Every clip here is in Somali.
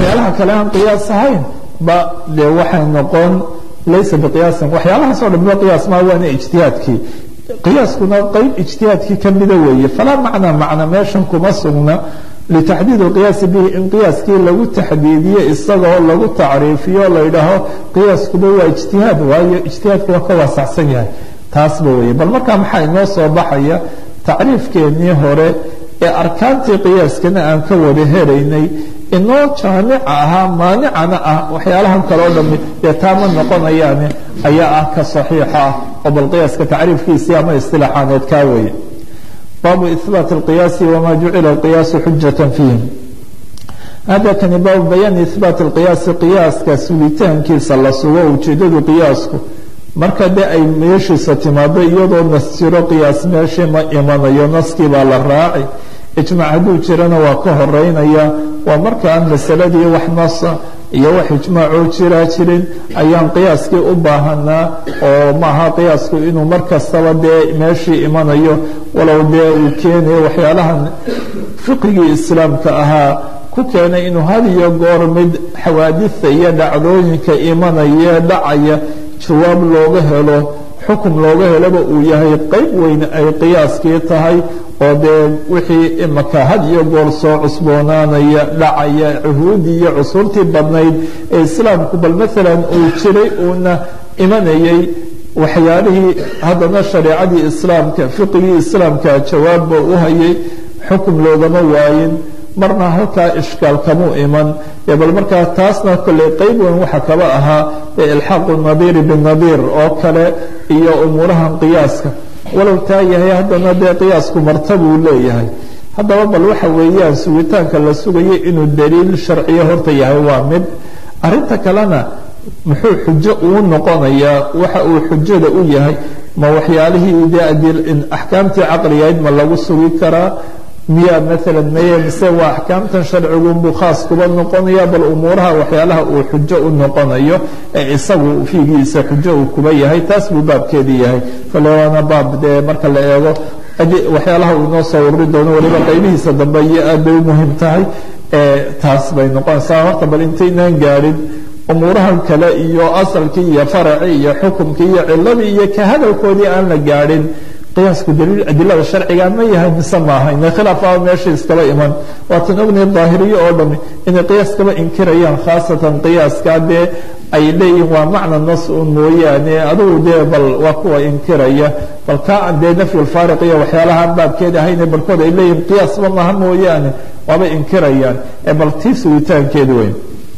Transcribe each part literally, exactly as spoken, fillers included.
waxyaalaha kale aan qiyaas ahayn ba dee waxay noqon laysa biqiyaasin waxyaalahaas oo dhan ba qiyaas ma waana ijtihaadkii qiyaaskuna qayb ijtihaadkii ka mida weeye falaa macnaa macna meeshan kuma sugna litaxdiid alqiyaasi bihi in qiyaaskii lagu taxdiidiyo isagoo lagu tacriifiyo la yidhaaho qiyaaskuba waa ijtihaad waayo ijtihaadku waa ka waasacsan yahay taasba weeye bal markaa maxaa inoo soo baxaya tacriifkeennii hore ee arkaantii qiyaaskana aan ka wada helaynay inoo jaamica ahaa maanicana ah waxyaalahan kaleo dhami dee taama noqonayaane ayaa ah ka saxiixa ah oo bal qiyaaska tacriifkiisii ama istilaaxaaneed kaa weeye baabu ihbaat alqiyaasi wamaa jucila alqiyaasu xujatan fiihim hada kani baabu bayaani ihbaat alqiyaasi qiyaaska sugitaankiisa la sugo ujeedadu qiyaasku marka dee ay meeshiisa timaado iyadoo nas jiro qiyaas meeshii ma imanayo naskii baa la raaci ijmac hadduu jirana waa ka horeynaya waa markaan masaladii wax nasa iyo wax ijmaacoo jiraa jirin ayaan qiyaaskii u baahanaa oo maaha qiyaasku inuu mar kastaba dee meeshii imanayo walow dee uu keenayo waxyaalahan fiqigii islaamka ahaa ku keenay inuu had iyo goor mid xawaadista iyo dhacdooyinka imanaya dhacaya jawaab looga helo xukum looga helaba uu yahay qayb weyne ay qiyaaskii tahay oo dee wixii imaka had iyo goor soo cusboonaanaya dhacaya cuhuudii iyo cusurtii badnayd ee islaamku bal maalan uu jiray uuna imanayay waxyaalihii haddana shareecadii islaamka fiqigii islaamka jawaabba u hayay xukum loogama waayin marna halkaa ishkaal kamuu iman bal markaa taasna kolley qayb weyn waxa kaba ahaa ilxaaqu nadiiri binadiir oo kale iyo umuurahan qiyaaska walow taa yahay haddana dee qiyaasku martabuu leeyahay haddaba bal waxa weeyaan sugitaanka la sugayo inuu daliil sharciyo horta yahay waa mid arinta kalena muxuu xujo uu noqonayaa waxa uu xujada u yahay ma waxyaalihii dee axkaamtii caqligayd ma lagu sugi karaa miyaa maalan maye mise waa axkaamtan sharcigunbuu khaas kuba noqonaya bal umuuraha waxyaalaha uu xujo u noqonayo ee isagu fiigiisa xujo uu kuba yahay taas buu baabkeedii yahay falewaana baab dee marka la eego waxyaalaha uu inoo soo ururi doono waliba qaybihiisa dambe iyo aad bay u muhiim tahay taas bay noqonaysaa horta bal intaynaan gaadhin umuurahan kale iyo asalkii iyo faracii iyo xukumkii iyo ciladii iyo ka hadalkoodii aan la gaadhin qiyaasku daliil adilada sharciga ma yahay mise maaha inay khilaafaa meesha iskaba iman waatan ognahay daahiriyo oo dhami inay qiyaaskaba inkirayaan khaasatan qiyaaska dee ay leeyihin waa macna nas un mooyaane adugu dee bal waa kuwa inkiraya bal kaa dee nafyulfaariq iyo waxyaalahaan baabkeeda ahayne barkood ay leeyihin qiyaasba maaha mooyaane waaba inkirayaan ee bal tii sugitaankeeda weyn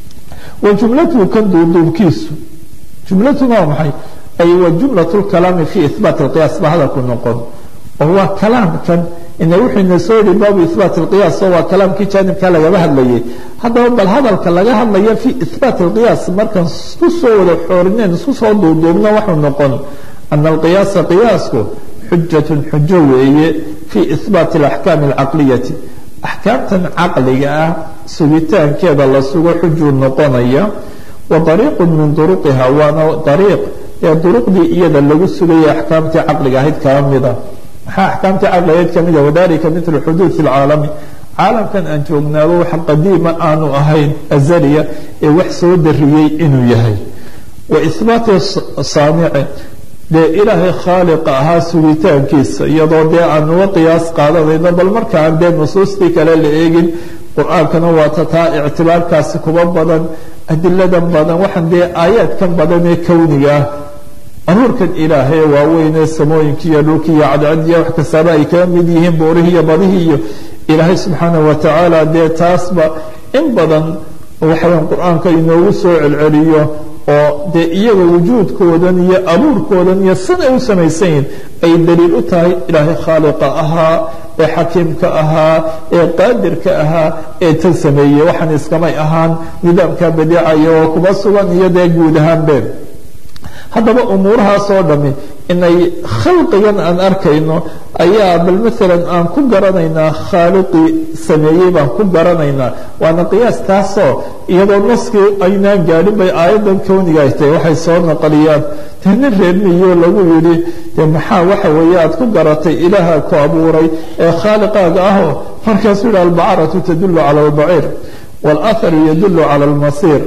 wa jumlatuhu kan duuduubkiisu jumlatuna waa maxay ay wa jumlaة اkalaami fi ihbaat اqiyaas ba hadalku noqon oo waa kalaamkan ina wuxuuna soo yihi baabu ihbaat اqiyaas oo waa kalaamkii jaanibkaa lagaba hadlayay haddaba bal hadalka laga hadlaya fi ihbaat اqiyaas markaan isku soo wada xoorineen isku soo duuduubna waxuu noqon ana alqiyaasa qiyaasku xujaة xujo weeye fi ihbaat اlaxkaam اlcaqliyati axkaamtan caqliga ah sugitaankeeda la sugo xujuu noqonaya wa طariiq min duruqiha waana ariiq ee duruqdii iyada lagu sugayay axkaamtii caqliga ahayd kaa mida maxaa axkaamtii caqliga ahayd kamida wadalika mitlu xuduud اlcaalami caalamkan aan joognaaba wax qadiima aanu ahayn azaliya ee wax soo dariyey inuu yahay wa ihbaati saamici dee ilaahay khaaliqa ahaa sugitaankiisa iyadoo dee aan uga qiyaas qaadanayno bal markaan dee nusuustii kale la eegin qur-aankana waa tataa ictibaarkaasi kuba badan adiladan badan waxaan dee aayaadkan badan ee kowniga ah abuurkan ilaahay waaweynee samooyinkii iyo dhulkii iyo cadcadiya wax kastaaba ay kaga mid yihiin boorihii iyo badihii iyo ilaahay subxaana wa tacaala dee taasba in badan waxawaan qur-aanka inoogu soo celceliyo oo dee iyaga wujuudkoodan iyo abuurkoodan iyo siday u samaysan yihin ay daliil u tahay ilaahay khaaliqa ahaa ee xakiimka ahaa ee qaadirka ahaa ee tan sameeyey waxaan iskamay ahaan nidaamka badiicaya oo kuba sugan iyo dee guud ahaanbeen haddaba umuurahaasoo dhami inay khalqigan aan arkayno ayaa bal maalan aan ku garanaynaa khaaliqii sameeyey baan ku garanaynaa waana qiyaas taasoo iyadoo naskii aynaan gaadhin bay aayaddan kowniga ay tahay waxay soo naqliyaan dee nin reermiyo lagu yidhi dee maxaa waxa weeye aad ku garatay ilaaha ku abuuray ee khaaliqaaga ahoo markaasuu yidhi albacaratu tadullu cala albaciir wاlأharu yadulu calى اlmasir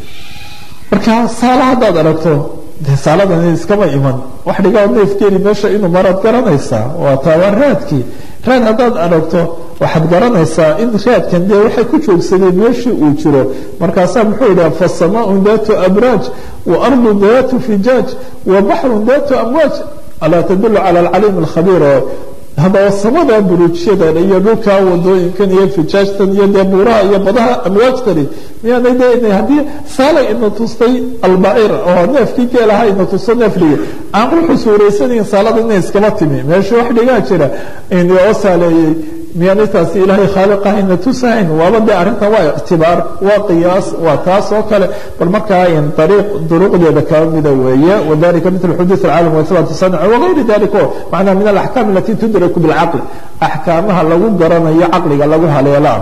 marka saala haddaad aragto dee saaladan iskama iman wax dhigaa neefkeeni meesha inuu maraad garanaysaa waa taawaa raadkii raad haddaad aragto waxaad garanaysaa in raadkan dee waxay ku joogsadeen meeshii uu jiro markaasaa muxuu yidhaha fasamaaءun daatu abraaj waardu daatu fijaaj wabaxru daatu amwaaj alaa tadulu calى alcaliim اlkhabiir oo haddaba samada buruujyadan iyo dhulkaa wadooyinkan iyo fijaajtan iyo dee buuraha iyo badaha amwaajtani miyaanay de haddii saalay ina tustay albacir oo neefkii geelaha ina tusto neefliga aan ruuxu suuraysanayn saalada inay iskaba timi meesha wax dhigaa jira oo saaleeyey miyaanay taasi ilaahay khaaliqah ina tusahayn waaba dee arrintan waa ictibaar waa qiyaas waa taas oo kale bal markaa ariiq duruqdeeda kaba mida weeye wadalika mitl xuduuث alcaalam waihbaat sanc wagayri dalika o macnaa min alaxkaam alati tudraku bilcaqli axkaamaha lagu garanayo caqliga lagu haleelaa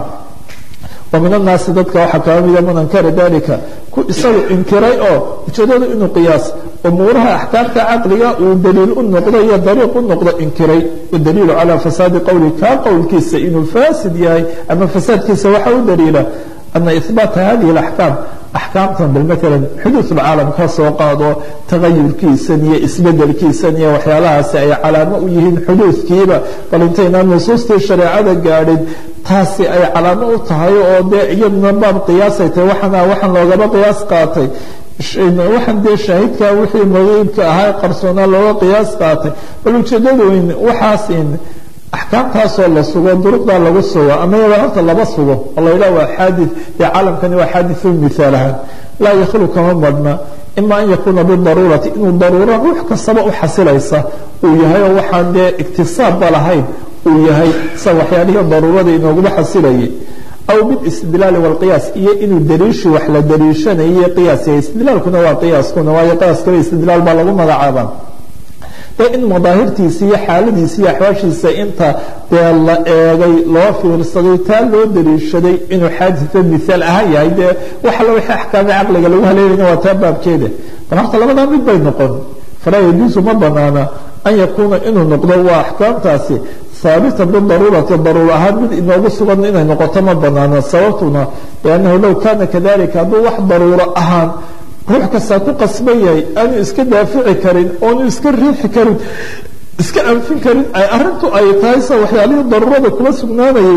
wa min annaasi dadka waxaa kaba mida man ankara dalika ku isagu inkiray oo ujeedadu inuu qiyaas umuuraha axkaamta caqliga uu daliil u noqdo iyo dariiq u noqdo inkiray wadaliilu calaa fasaadi qowli kaa qowlkiisa inuu faasid yahay ama fasaadkiisa waxa u daliila ana ihbaata hadihi alaxkaam axkaamtan bal maalan xuduud ulcaalam ka soo qaado tagayurkiisan iyo isbedelkiisan iyo waxyaalahaasi ay calaamo u yihiin xuduudkiiba bal intaynaan nusuustii shareecada gaadhin taasi ay calaamo u tahay oo dee iyaduna baab qiyaasay tahay waxana waxaan loogaba qiyaas qaatay waxaan dee shaahidka wixii maqeybka ahaa qarsoonaa looga qiyaas qaatay bal ujeedada weyn waxaas axkaamtaasoo la sugo duruqdaa lagu sugo ama yaba horta laba sugo oo la yidhaha waa xaadi dee caalamkani waa xaadiثu mihaal ahaan laa yakhlu kama madhna ima an yakuuna bidaruurati inuu daruuro ruux kastaba u xasilaysa uu yahay oo waxaan dee iktisaabba lahayn uu yahay sa waxyaalihii daruurada inooguma xasilayay aw bاlاstidlaali wاlqiyaas iyo inuu daliishi wax la daliishanayo qiyaas yahay istidlaalkuna waa qiyaaskuna waayo qiyaaskaba istidlaal baa lagu magacaabaa dee in madaahirtiisa iyo xaaladiisa iyo axwaashiisa inta dee la eegay loo fiirsaday taa loo daliishaday inuu xaadita mihaal ahaan yahay dee wax alla wixii axkaami caqliga lagu haleelayna waa taa baabkeeda bal horta labadaa mid bay noqon falaa yajuusu ma banaana an yakuuna inuu noqdo waa axkaamtaasi haabitan bidaruurati daruur ahaan mid inoogu sugan inay noqoto ma banaana sababtuna liannahu low kaana kadalika hadduu wax daruuro ahaan ruux kastaa ku qasban yahay aanu iska daafici karin oonu iska riixi karin iska anfin karin ay arintu ay tahay sa waxyaalihii daruurada kuma sugnaanayay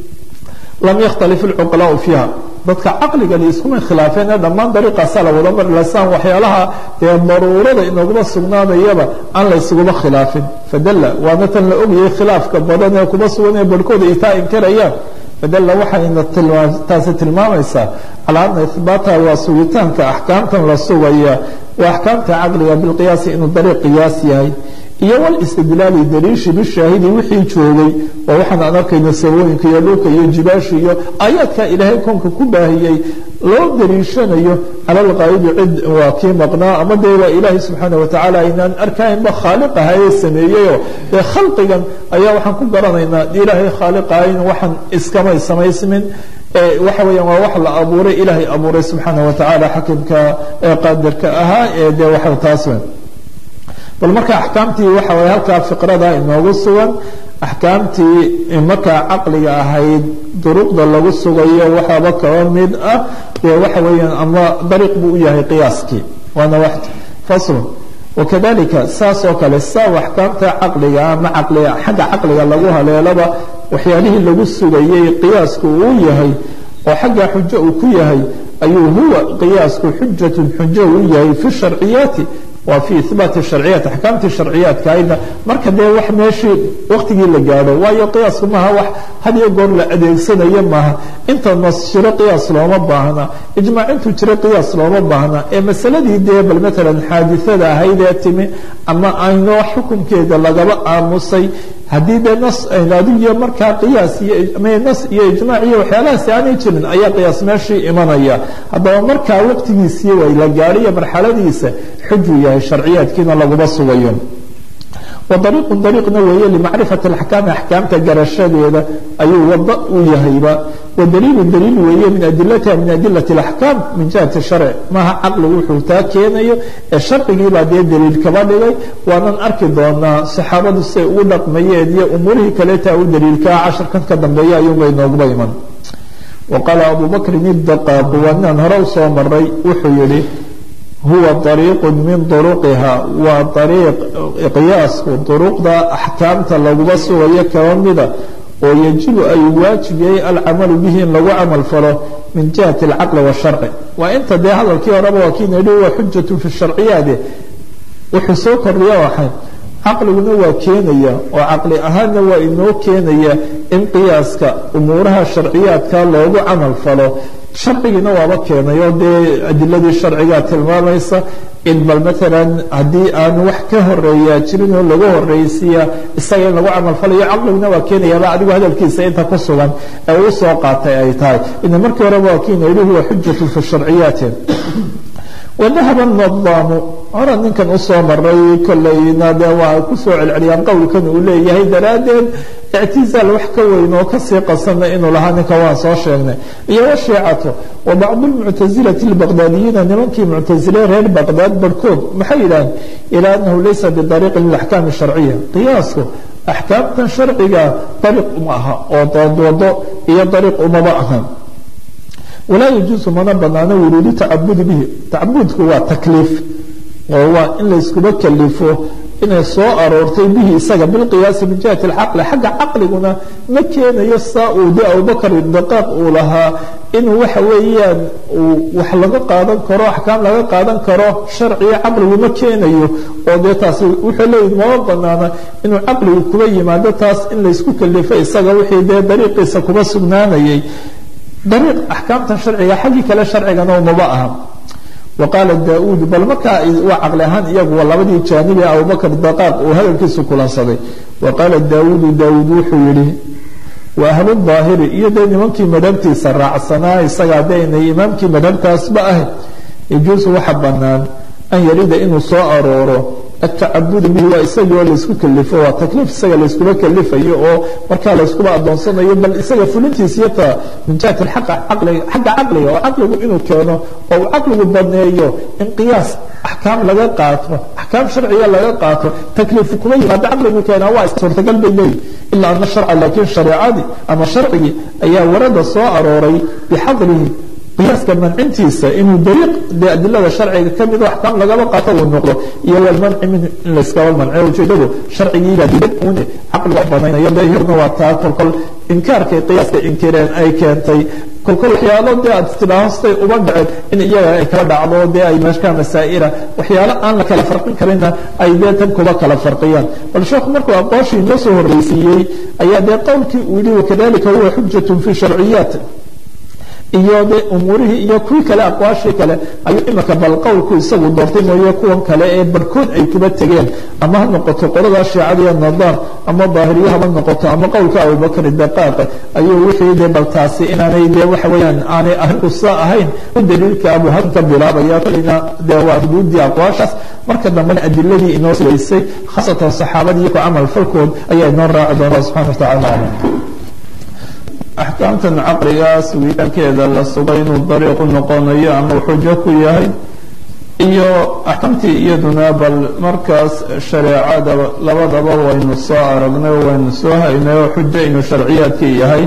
lam yakhtalif ilcuqalaau fiiha dadka caqligani iskuma khilaafeen ee dhammaan dariiqaasaa la wada mari lasaan waxyaalaha dee daruurada inooguma sugnaanayaba aan la ysuguma khilaafin fadalla waana tan la ogayay khilaafka badan ee kuma sugan ee barhkooda ay taa inkarayaan fadalla waxayna taasi tilmaamaysaa calaa ana ihbaataha waa sugitaanka axkaamtan la sugaya waa axkaamta caqliga bilqiyaasi inuu dariiq qiyaas yahay iyo wlistidlaali daliishi bishaahidi wixii joogay waa waxaan aan arkayna sabooyinka iyo dhulka iyo jibaasha iyo aayaadka ilaahay koonka ku baahiyey loo daliishanayo cala alqaa'ibi cid waa kii maqnaa ama dee waa ilaahay subxaana watacaala aynaan arkaynba khaaliq ahaye sameeyeyoo dee khalqigan ayaa waxaan ku garanaynaa ilaahay khaaliqahayn waxaan iskamay samaysmin waxa weeyaan waa wax la abuuray ilaahay abuuray subxaana watacaala xakimka ee qaadirka ahaa ee dee waxa taas bal marka axkaamtii waxa way halkaa fiqrada inoogu sugan axkaamtii markaa caqliga ahayd duruqda lagu sugayo waxaaba kaba mid ah dee waxa weeyaan ama dariiq buu u yahay qiyaaskii waana wax faslun wakadalika saas oo kale saa axkaamta caqliga ama caqliga xagga caqliga lagu haleelaba waxyaalihii lagu sugayay qiyaasku uu yahay oo xagga xujo uu ku yahay ayuu huwa qiyaasku xujatun xujo uu yahay fi sharciyaati waa fi ihbaati sharciyaat axkaamtii sharciyaadka ayda marka dee wax meeshii waktigii la gaadho waayo qiyaasku maaha wax had iyo goor la adeegsanayo maaha inta nas jiro qiyaas looma baahna ijmaac intuu jiro qiyaas looma baahna ee masaladii dee bal maalan xaadisada ahayd ee timi ama aynoo xukunkeeda lagaba aamusay haddii dee nas adigiyo markaa qiyaas iyo nas iyo ijmaac iyo waxyaalahaasi aanay jirin ayaa qiyaas meeshii imanaya haddaba markaa waqtigiisii way la gaadhiyo marxaladiisa xujuu yahay sharciyaadkiina laguma sugayo wadariiqu dariiqna weeye limacrifati alaxkaami axkaamta garashadeeda ayuu wada u yahayba wadaliilu daliil weeye min adilatiha min adilati alaxkaam min jihati sharci maaha caqligu wuxuu taa keenayo ee sharcigiibaa dee daliil kaba dhigay waanan arki doonaa saxaabadu siay ugu dhaqmayeen iyo umuurihii kaleetaa u daliilkaa casharkan ka dambeeya ayuunbay nooguba iman waqaala abu bakrin idaqaaq waanaan hore usoo maray wuxuu yihi huwa طariiq min طuruqiha waa ariiq qiyaasku duruqda axkaamta laguba sugayo kaba mida oo yajibu ay waajib yahay alcamalu bihi in lagu camal falo min jihati alcaqli washarci waa inta dee hadalkii horeba waa kiina yihi waa xujatu fi sharciyaade wuxuu soo kordhiya waxay caqliguna waa keenaya oo caqli ahaanna waa inoo keenaya in qiyaaska umuuraha sharciyaadka loogu camal falo sharcigiina waaba keenayo dee adiladii sharcigaa tilmaamaysa in bal maalan haddii aan wax ka horeeyaa jirin oo lagu horeysiiya isaga in lagu camal falayo caqliguna waa keenayaaba adigu hadalkiisa inta ku sugan ee uu soo qaatay ay tahay ina markii horeba waa kiina yihi huwa xujatu fi sharciyaati wadahaba nadaamu hora ninkan usoo maray kolleyna de waa kusoo celceliyaan qowlkan uu leeyahay daraaddeed ictizaal wax ka weyn oo kasii qasana inuu lahaa ninka waan soo sheegnay iyo washiicatu wa bacdu lmuctasilati lbaqdaadiyiina nimankii muctasile reer baqdaad barhkood maxay yidhaaheen ilaa anahu laysa bidariiqin lilaxkaami sharciya qiyaasku axkaamtan sharciga dariiq uma aha oo doodoodo iyo dariiq umaba aha walaa yajuusu mana banaano wuruudu tacabudi bihi tacabudku waa takliif oo waa in layskuba kalifo inay soo aroortay bihi isaga bilqiyaasi min jihati alcaqli xagga caqliguna ma keenayo saa uu de abubakar daqaaq uu lahaa inuu waxa weeyaan wax laga qaadan karo axkaam laga qaadan karo sharciga caqligu ma keenayo oo dee taasi wuxuu leeyahy mama banaana inuu caqligu kuba yimaado taas in laysku kalifo isaga wixii dee dariiqiisa kuba sugnaanayay dariiq axkaamtan sharciga xaggii kale sharcigana umaba aha waqaala daauud bal markaa waa caqli ahaan iyagu waa labadii jaanibi abubakar daqaaq uu hadalkiisu kulansaday waqaala daauudu daauud wuxuu yihi wa ahlu daahiri iyo dee nimankii madhabtiisa raacsanaa isagaa de inay imaamkii madhabtaasba ahay yajuusu waxa banaan an yarida inuu soo arooro atacabudi bihi waa isagii oo laysku kalifo waa takliif isaga layskuba kalifayo oo markaa layskuba adoonsanayo bal isaga fulintiisa yata min jihati xagga caqliga oo caqligu inuu keeno oo uu caqligu baneeyo in qiyaas axkaam laga qaato axkaam sharciga laga qaato takliifu kuma yimaado caqligu keena waa suurtagal bay leeyihin ilaa ana sharca laakiin shareecadii ama sharcigii ayaa warada soo arooray bixadrihi qiyaaska mancintiisa inuu dariiq dee adilada sharciga ka mid axkaam lagaba qaato uu noqdo iyo walmanci min in layskaba manciyo ujeedadu sharcigiibaa dibad uune caqliga banaynayo dehirna waa taa kolkol inkaarkay qiyaaska inkireen ay keentay kolkol waxyaalo dee aad istidhaahostay uba dhaceen in iyaga ay kala dhacdo dee ay meeshkaa masaa'ila waxyaalo aan la kala farqin karinna ay dee tan kuba kala farqiyaan bal sheekhu markuu aqooshii inoo soo horreysiiyey ayaa dee qowlkii uu yihi wakadalika huwa xujatun fi sharciyaat iyo de umuurihii iyo kuwii kale aqwaashii kale ayuu imika bal qowlku isagu doortay mooye kuwan kale ee barhkood ay kuba tegeen ama ha noqoto qoladaa shiicadiiyo nadaar ama daahiriye haba noqoto ama qowlka abubakr daqaaqe ayuu wixii de bal taasi inaanay de waxa weeyaan aanay arrinku saa ahayn u daliilka abuhar ka bilaabaya kalina de waa xuduudii aqwaashaas marka dambena adiladii inoo siweysay khaasatan saxaabadii ku camal falkood ayaa inoo raaci doona subxana wa tacala axkaamtan caqligaas wiitaankeeda la sugay inuu dariiqu noqonayo ama xujo ku yahay iyo axkaamtii iyaduna bal markaas shareecada labadaba waynu soo aragnay oo waynu soo haynay oo xujo inuu sharciyaadkii yahay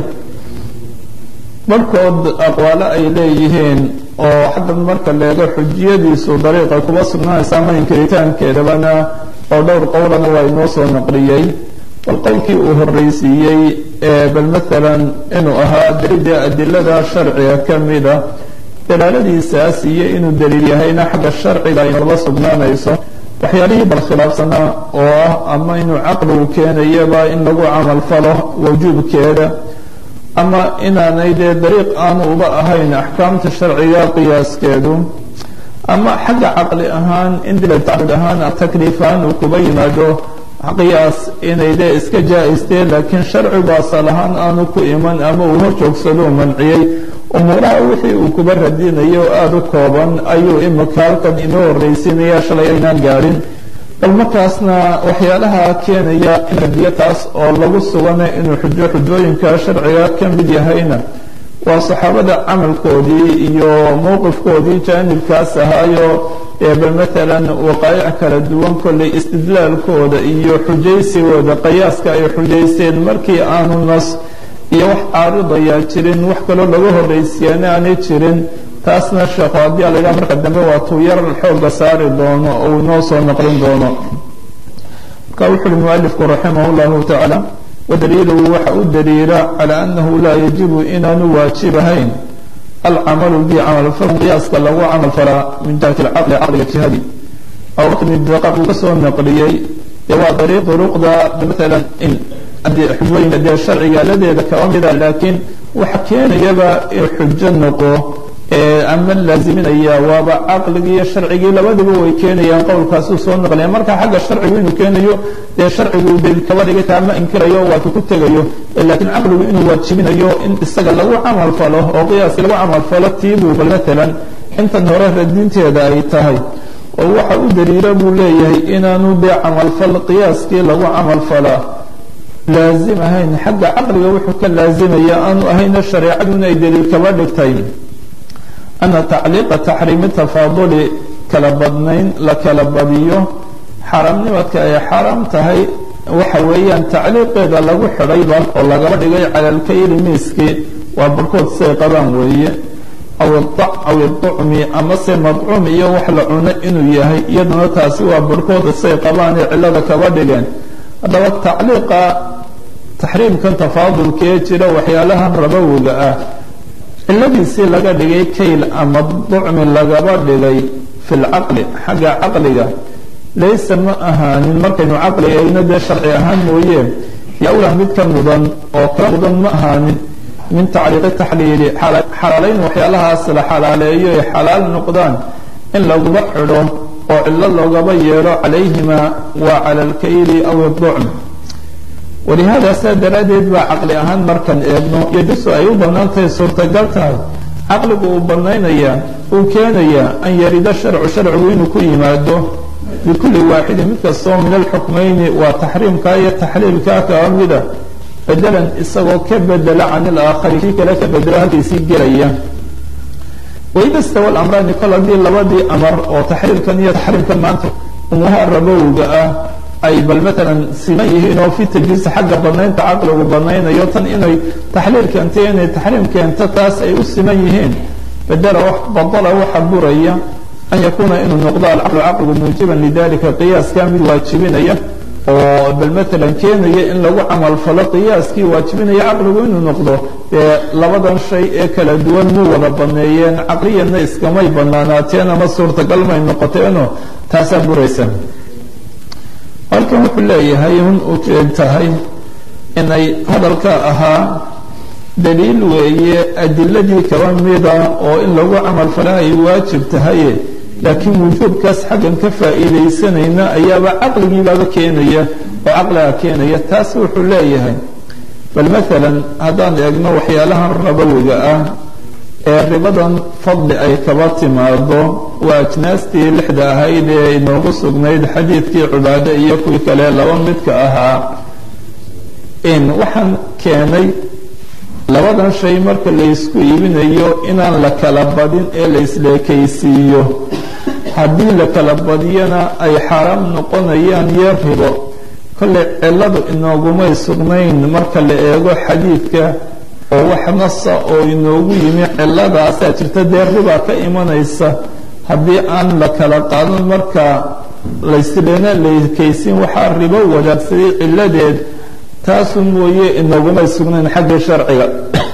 barhkood aqwaalo ay leeyihiin oo xaggan marka leego xujiyadiisu dariiqa kuba sugnaanaysa ama inkiritaankeedabana oo dhowr qowlana waa inoo soo naqliyey bal qowlkii uu horreysiiyey bal maalan inuu ahaa daliilda adilada sharciga ka mida dalaaladiisaas iyo inuu daliil yahayna xagga sharciga ay noola sugnaanayso waxyaalihii bal khilaafsanaa oo ah ama inuu caqligu keenayaba in lagu camal falo wujuubkeeda ama inaanay dee dariiq aanu uba ahayn axkaamta sharciga qiyaaskeedu ama xagga caqli ahaan in diltacbud ahaan takliif ahaan uu kuba yimaado qiyaas inay dee iska jaa-isteen laakiin sharcigu asal ahaan aanu ku iman ama uu horjoogsadou manciyey umuuraha wixii uu kuba radinayo oo aada u kooban ayuu imika halkan inoo horreysinaya shalay aynaan gaadhin bal markaasna waxyaalaha keenaya in radiyo taas oo lagu sugana inuu xujo xujooyinka sharciga ka mid yahayna waa saxaabada camalkoodii iyo mowqifkoodii jaanibkaas ahaayo bal maalan waqaa'ic kala duwan kolley istidlaalkooda iyo xujaysigooda qiyaaska ay xujaysteen markii aanu nas iyo wax caaridayaa jirin wax kaloo laga horraysiyaana aanay jirin taasna sheekhu haddii a la yidhaha marka dambe waa tuu yar xooga saari doono oo uu inoo soo noqlin doono marka wuxu uhi mualifku raximah llahu tacaala wadaliiluhu waxa u daliila calaa annahu laa yajibu inaanu waajibahayn alcamalu bi camalfal qiyaaska lagu camal falaa min jihati alcaqli caqliga jihadi aw daqaq uu ka soo naqliyey dee waa dariiq duruqda maalan in xujooyinka dee sharciga aladeeda kaba mida laakiin waxa keenayaba in xujo noqo ama laaziminaya waaba caqligii iyo sharcigii labadiba way keenayaan qowlkaasuu soo naqlaya marka xagga sharcigu inuu keenayo dee sharcigu daliil kaba dhigay taa ma inkirayo waatu ku tegayo laakiin caqligu inuu waajibinayo in isaga lagu camal falo oo qiyaaskii lagu camal falo tiibuu bal maalan intan hore radinteeda ay tahay oo waxa u daliila buu leeyahay inaanu dee camalfal qiyaaskii lagu camal falaa laazim ahayn xagga caqliga wuxuu ka laazimaya aanu ahayna shareecadu inay daliil kaba dhigtay ana tacliiqa taxriimi tafaaduli kala badnayn la kala badiyo xaaraamnimadka ay xaaraam tahay waxa weeyaan tacliiqeeda lagu xidhayba oo lagaba dhigay cala alkayli miiskii waa barkood say qabaan weeye aw aw iducmi amase madcuum iyo wax la cuno inuu yahay iyaduna taasi waa barkood say qabaan ee cillada kaba dhigeen haddaba tacliiqa taxriimkan tafaadulkee jira waxyaalahan rabowiga ah ciladiisii laga dhigay kayl ama ducmi lagaba dhigay fi lcaqli xagga caqliga laysa ma ahaanin markaynu caqli eegno dee sharci ahaan mooye yowlah mid ka mudan oo ka mudan ma ahaanin min tacriiqi taxliili xalaalayn waxyaalahaas la xalaaleeyo ay xalaal noqdaan in laguba xidho oo cillo loogaba yeelo calayhima waa cala alkayli aw iducm walihaada saa daraaddeed baa caqli ahaan markan eegno yajusu ay u bannaantahay suurtagal tahay caqligu uu banaynaya uu keenayaa an yarida sharcu sharcigu inuu ku yimaado bikulli waaxidin mid kastoo min alxukmayni waa taxriimkaa iyo taxliilkaa kaba mida bedelan isagoo ka bedela can ilaakhari kii kale ka bedelo halkiisii gelaya waida stawa alamraani kol haddii labadii amar oo taxliilkan iyo taxriimkan maanta umuha rabowga ah ay bal maalan siman yihiin oo fi tajriis xagga banaynta caqligu banaynayo tan inay taxliil keentay inay taxriim keento taas ay u siman yihiin bedela badala waxa buraya an yakuuna inuu noqdo alcaqlu caqligu muujiban lidalika qiyaaskaa mid waajibinaya oo bal maalan keenaya in lagu camal falo qiyaaskii waajibinaya caqligu inuu noqdo dee labadan shay ee kala duwan mu wada baneeyeen caqliyadna iskamay banaanaateen ama suurtagal may noqoteeno taasaa buraysa halkan wuxuu leeyahay un ujeed tahay inay hadalka ahaa daliil weeye adiladii kaba mida oo in lagu camal fala ay waajib tahaye laakiin wujuubkaas xaggan ka faa'iidaysanayna ayaaba caqligiibaaba keenaya oo caqliga keenaya taas wuxuu leeyahay bal maalan haddaan eegno waxyaalahan rabowiga ah ee ribadan fadli ay kaba timaado waa ajnaastii lixda ahayd ee inoogu sugnayd xadiidkii cibaade iyo kuwii kale laba midka ahaa in waxaan keenay labadan shay marka laysku iibinayo inaan la kala badin ee la isleekaysiiyo haddii la kala badiyana ay xaaraam noqonayaan iyo ribo kollay cilladu inoogumay sugnayn marka la eego xadiidka oo wax nasa oo inoogu yimi cilladaasaa jirta dee ribaa ka imanaysa haddii aan la kala qaadan marka layslena leekaysin waxaa ribo wadaagsaday cilladeed taasu mooye inoogumay sugnayn xagga sharciga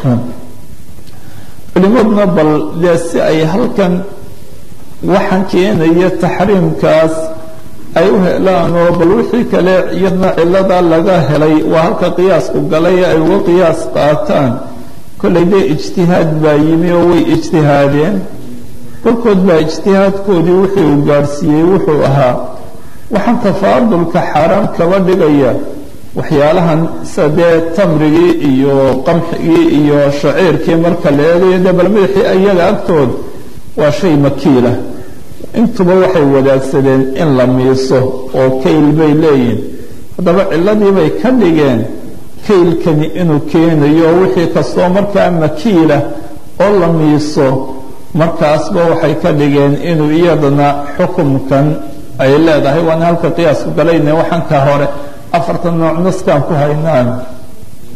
culimaduna bal dee si ay halkan waxaan keenaya taxriimkaas ay u helaan oo bal wixii kale iyadna cillada laga helay waa halka qiyaasku galay ay uga qiyaas qaataan kollay dee ijtihaad baa yimi oo way ijtihaadeen kolkood baa ijtihaadkoodii wixii uu gaadhsiiyey wuxuu ahaa waxaan tafaadulka xaaraam kaba dhigaya waxyaalahan sida dee tamrigii iyo qamxigii iyo shaciirkii marka la eegayo dee bal madaxii ayaga agtood waa shay makiila intuba waxay wadaagsadeen in la miiso oo kayl bay leeyihin haddaba cilladii bay ka dhigeen kaylkani inuu keenayo wixii kastoo markaa makiila oo la miiso markaasba waxay ka dhigeen inuu iyadana xukumkan ay leedahay waana halka qiyaasku galayne waxaan ka hore afartan nooc naskaan ku haynaan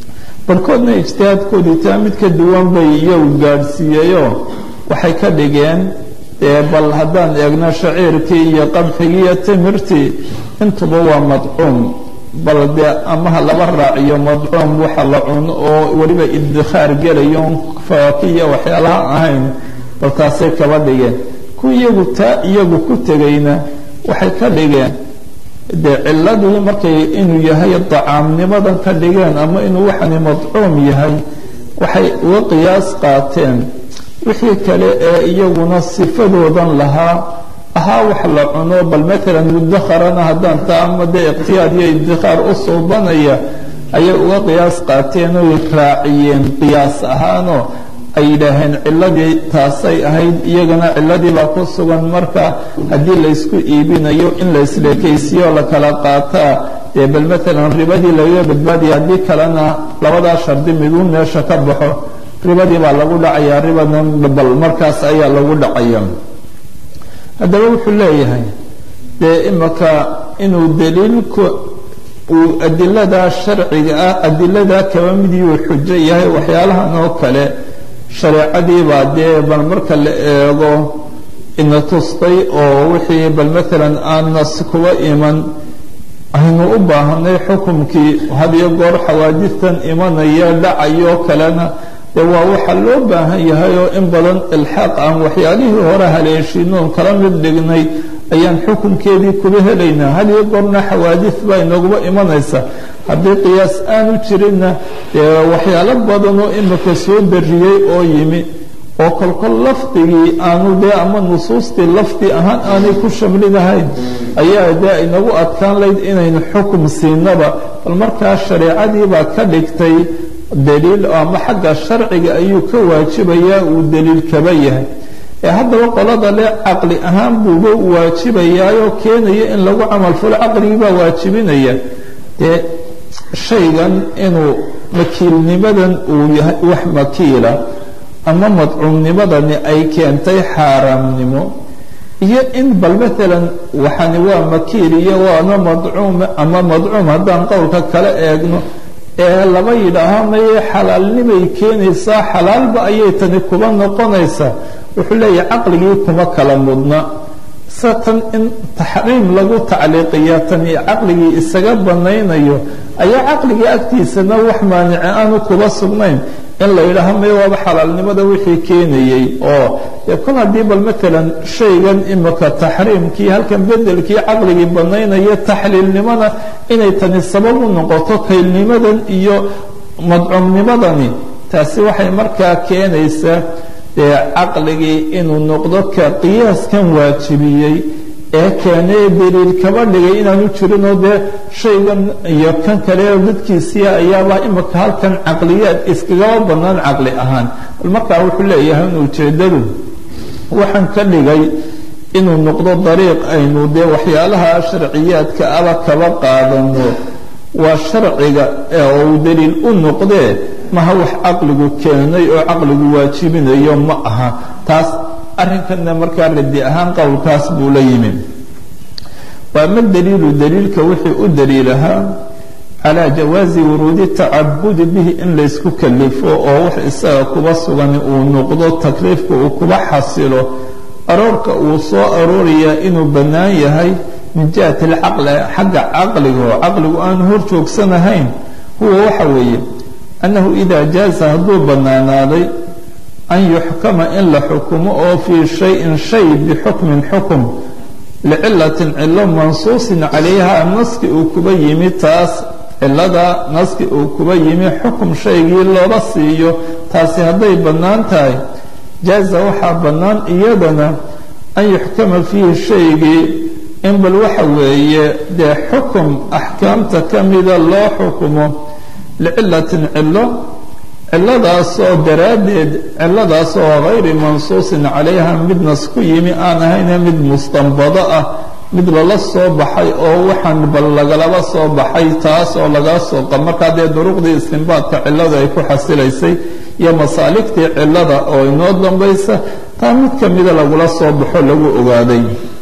barkoodna ijtihaadkoodii taa mid ka duwan bay iyagu gaadhsiiyeyoo waxay ka dhigeen dee bal haddaan eegno shaciirkii iyo qamxigii iyo timirtii intuba waa madcuum bal dee amaha laba raaciyo madcuum waxa la cuno oo weliba iddikhaar gelayo fawaakiya waxyaalaha ahayn bal taasay kaba dhigeen ku iyagu taa iyagu ku tegayna waxay ka dhigeen dee ciladii markay inuu yahay dacaamnimadan ka dhigeen ama inuu waxani madcuum yahay waxay uga qiyaas qaateen wixii kale ee iyaguna sifadoodan lahaa ahaa wax la cuno bal maalan mudakharana haddaan taa ama dee ikhtiyaar iyo iddikhaar u suubanaya ayay uga qiyaas qaateen oy raaciyeen qiyaas ahaanoo ay yidhaaheen ciladii taasay ahayd iyagana ciladii baa ku sugan marka haddii laysku iibinayo in la isleekaysiyo la kala qaataa dee bal maalan ribadii lagaga badbaadiya haddii kalena labadaa shardi miduu meesha ka baxo ribadii baa lagu dhacayaa ribadan bal markaas ayaa lagu dhacaya haddaba wuxuu leeyahay dee imaka inuu daliilku uu adiladaa sharciga ah adiladaa kaba midiyuu xujo yahay waxyaalahan oo kale shareecadii baa dee bal marka la eego ina tustay oo wixii bal maalan aan nas kuba iman aynu u baahanay xukumkii hadiyo goor xawaadistan imanaya dhacayoo kalena dee waa waxaa loo baahan yahay oo in badan ilxaaq aan waxyaalihii hore haleeshiinoon kala mid dhignay ayaan xukunkeedii kuba helaynaa hadiyo goorna xawaadis baa inooguba imanaysa haddii qiyaas aanu jirinna dee waxyaalo badanoo imika soo dariyey oo yimi oo kolkol lafdigii aanu dee ama nusuustii lafdi ahaan aanay ku shamlinahayn ayaa dee inagu adkaan layd inaynu xukum siinaba bal markaa shareecadii baa ka dhigtay daliil ama xagga sharciga ayuu ka waajibayaa uu daliil kaba yahay ee haddaba qolada le caqli ahaan buuba waajibayaayoo keenaya in lagu camalfalo caqligii baa waajibinaya dee shaygan inuu makiilnimadan uu yahay wax makiila ama madcuumnimadani ay keentay xaaraamnimo iyo in bal maalan waxani waa makiil iyo waana madcuum ama madcuum haddaan qowlka kala eegno ee lama yidhaaho maye xalaalnimay keenaysaa xalaalba ayay tani kuba noqonaysaa wuxuu leeyahay caqligii kuma kala mudna sa tan in taxriim lagu tacliiqiya tani caqligii isaga banaynayo ayaa caqligii agtiisana wax maanice aanu kuba sugnayn in la yidhaaho maye waaba xalaalnimada wixii keenayey oo dee kun haddii bal maalan shaygan imika taxriimkii halkan bedelkii caqligii banaynaya taxliilnimona inay tani sabab u noqoto kaylnimadan iyo madcuumnimadani taasi waxay markaa keenaysaa dee caqligii inuu noqdo ka qiyaaskan waajibiyey ee keenay daliil kaba dhigay inaanu jirinoo dee shaygan iyo kan kale dadkiisii ayaabaa imika halkan caqliyaad iskagaba banaan caqli ahaan bal markaa wuxuu leeyahay in ujeedadu waxaan ka dhigay inuu noqdo dariiq aynu dee waxyaalaha sharciyaadka aba kaba qaadano waa sharciga ee uu daliil u noqdee maha wax caqligu keenay oo caqligu waajibinayo ma aha taas arrinkanna markaa radi ahaan qowlkaas buu la yimi waa ma daliilu daliilka wixii u daliilahaa calaa jawaazi wuruudi tacabudi bihi in laysku kalifo oo wax isaga kuba sugan uu noqdo takliifka uu kuba xasilo aroorka uu soo arooraya inuu bannaan yahay min jihati alcaqli xagga caqliga oo caqligu aanu hor joogsanahayn huwa waxa weeye annahu idaa jaaza hadduu bannaanaaday an yuxkama in la xukumo oo fii shayin shay bixukmin xukum licilatin cilo mansuusin calayha naski uu kuba yimi taas cilada naski uu kuba yimi xukum shaygii loola siiyo taasi hadday bannaan tahay jaaza waxaa bannaan iyadana an yuxkama fiihi shaygii in bal waxa weeye dee xukum axkaamta ka mida loo xukumo licilatin cilo ciladaasoo daraaddeed ciladaasoo hayri mansuusin calayha mid nas ku yimi aan ahayne mid mustanbado ah mid lala soo baxay oo waxaan bal lagalaba soo baxay taas oo laga soo markaa dee duruqdii istinbaadka cilada ay ku xasilaysay iyo masaaligtii cilada oo inoo dambaysa taa mid ka mida lagula soo baxo lagu ogaaday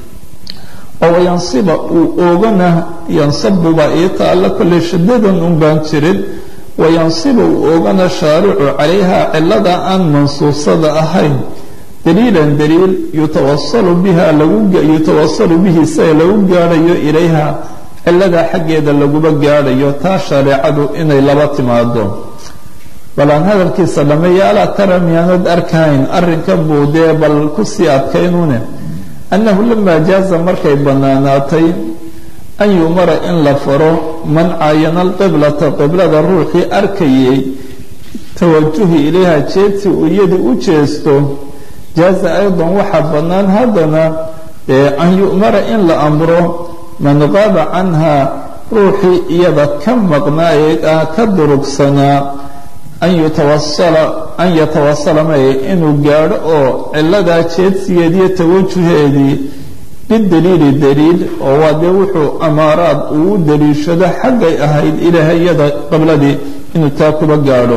oo yansiba uu oogana yansabuba ii taalla kolley shadadan un baan jirin wayansibu ogana shaaricu calayha cilada aan mansuusada ahayn daliilan daliil yutawasalu biha lagu yutawasalu bihi say lagu gaadhayo ilayha cilada xaggeeda laguba gaadhayo taa shareecadu inay laba timaado bal aan hadalkiisa dhameeya alaa tara miyaanad arkayn arrinka buudee bal kusii adkaynune annahu lamaa jaaza markay bannaanaatay an yumara in la faro man caayana alqiblata qiblada ruuxii arkayay tawajuhi ilayha jeedsi uu iyadii u jeesto jaaza aydan waxaa bannaan haddana an yu'mara in la amro man qaaba canha ruuxii iyada ka maqnaayay ah ka durugsanaa an yatawasala an yatawasala may inuu gaadho oo ciladaa jeedsigeediiyo tawajuheedii bidaliili daliil oo waa dee wuxuu amaaraad uu u daliishado xaggay ahayd ilaahayada qibladii inuu taa kuba gaadho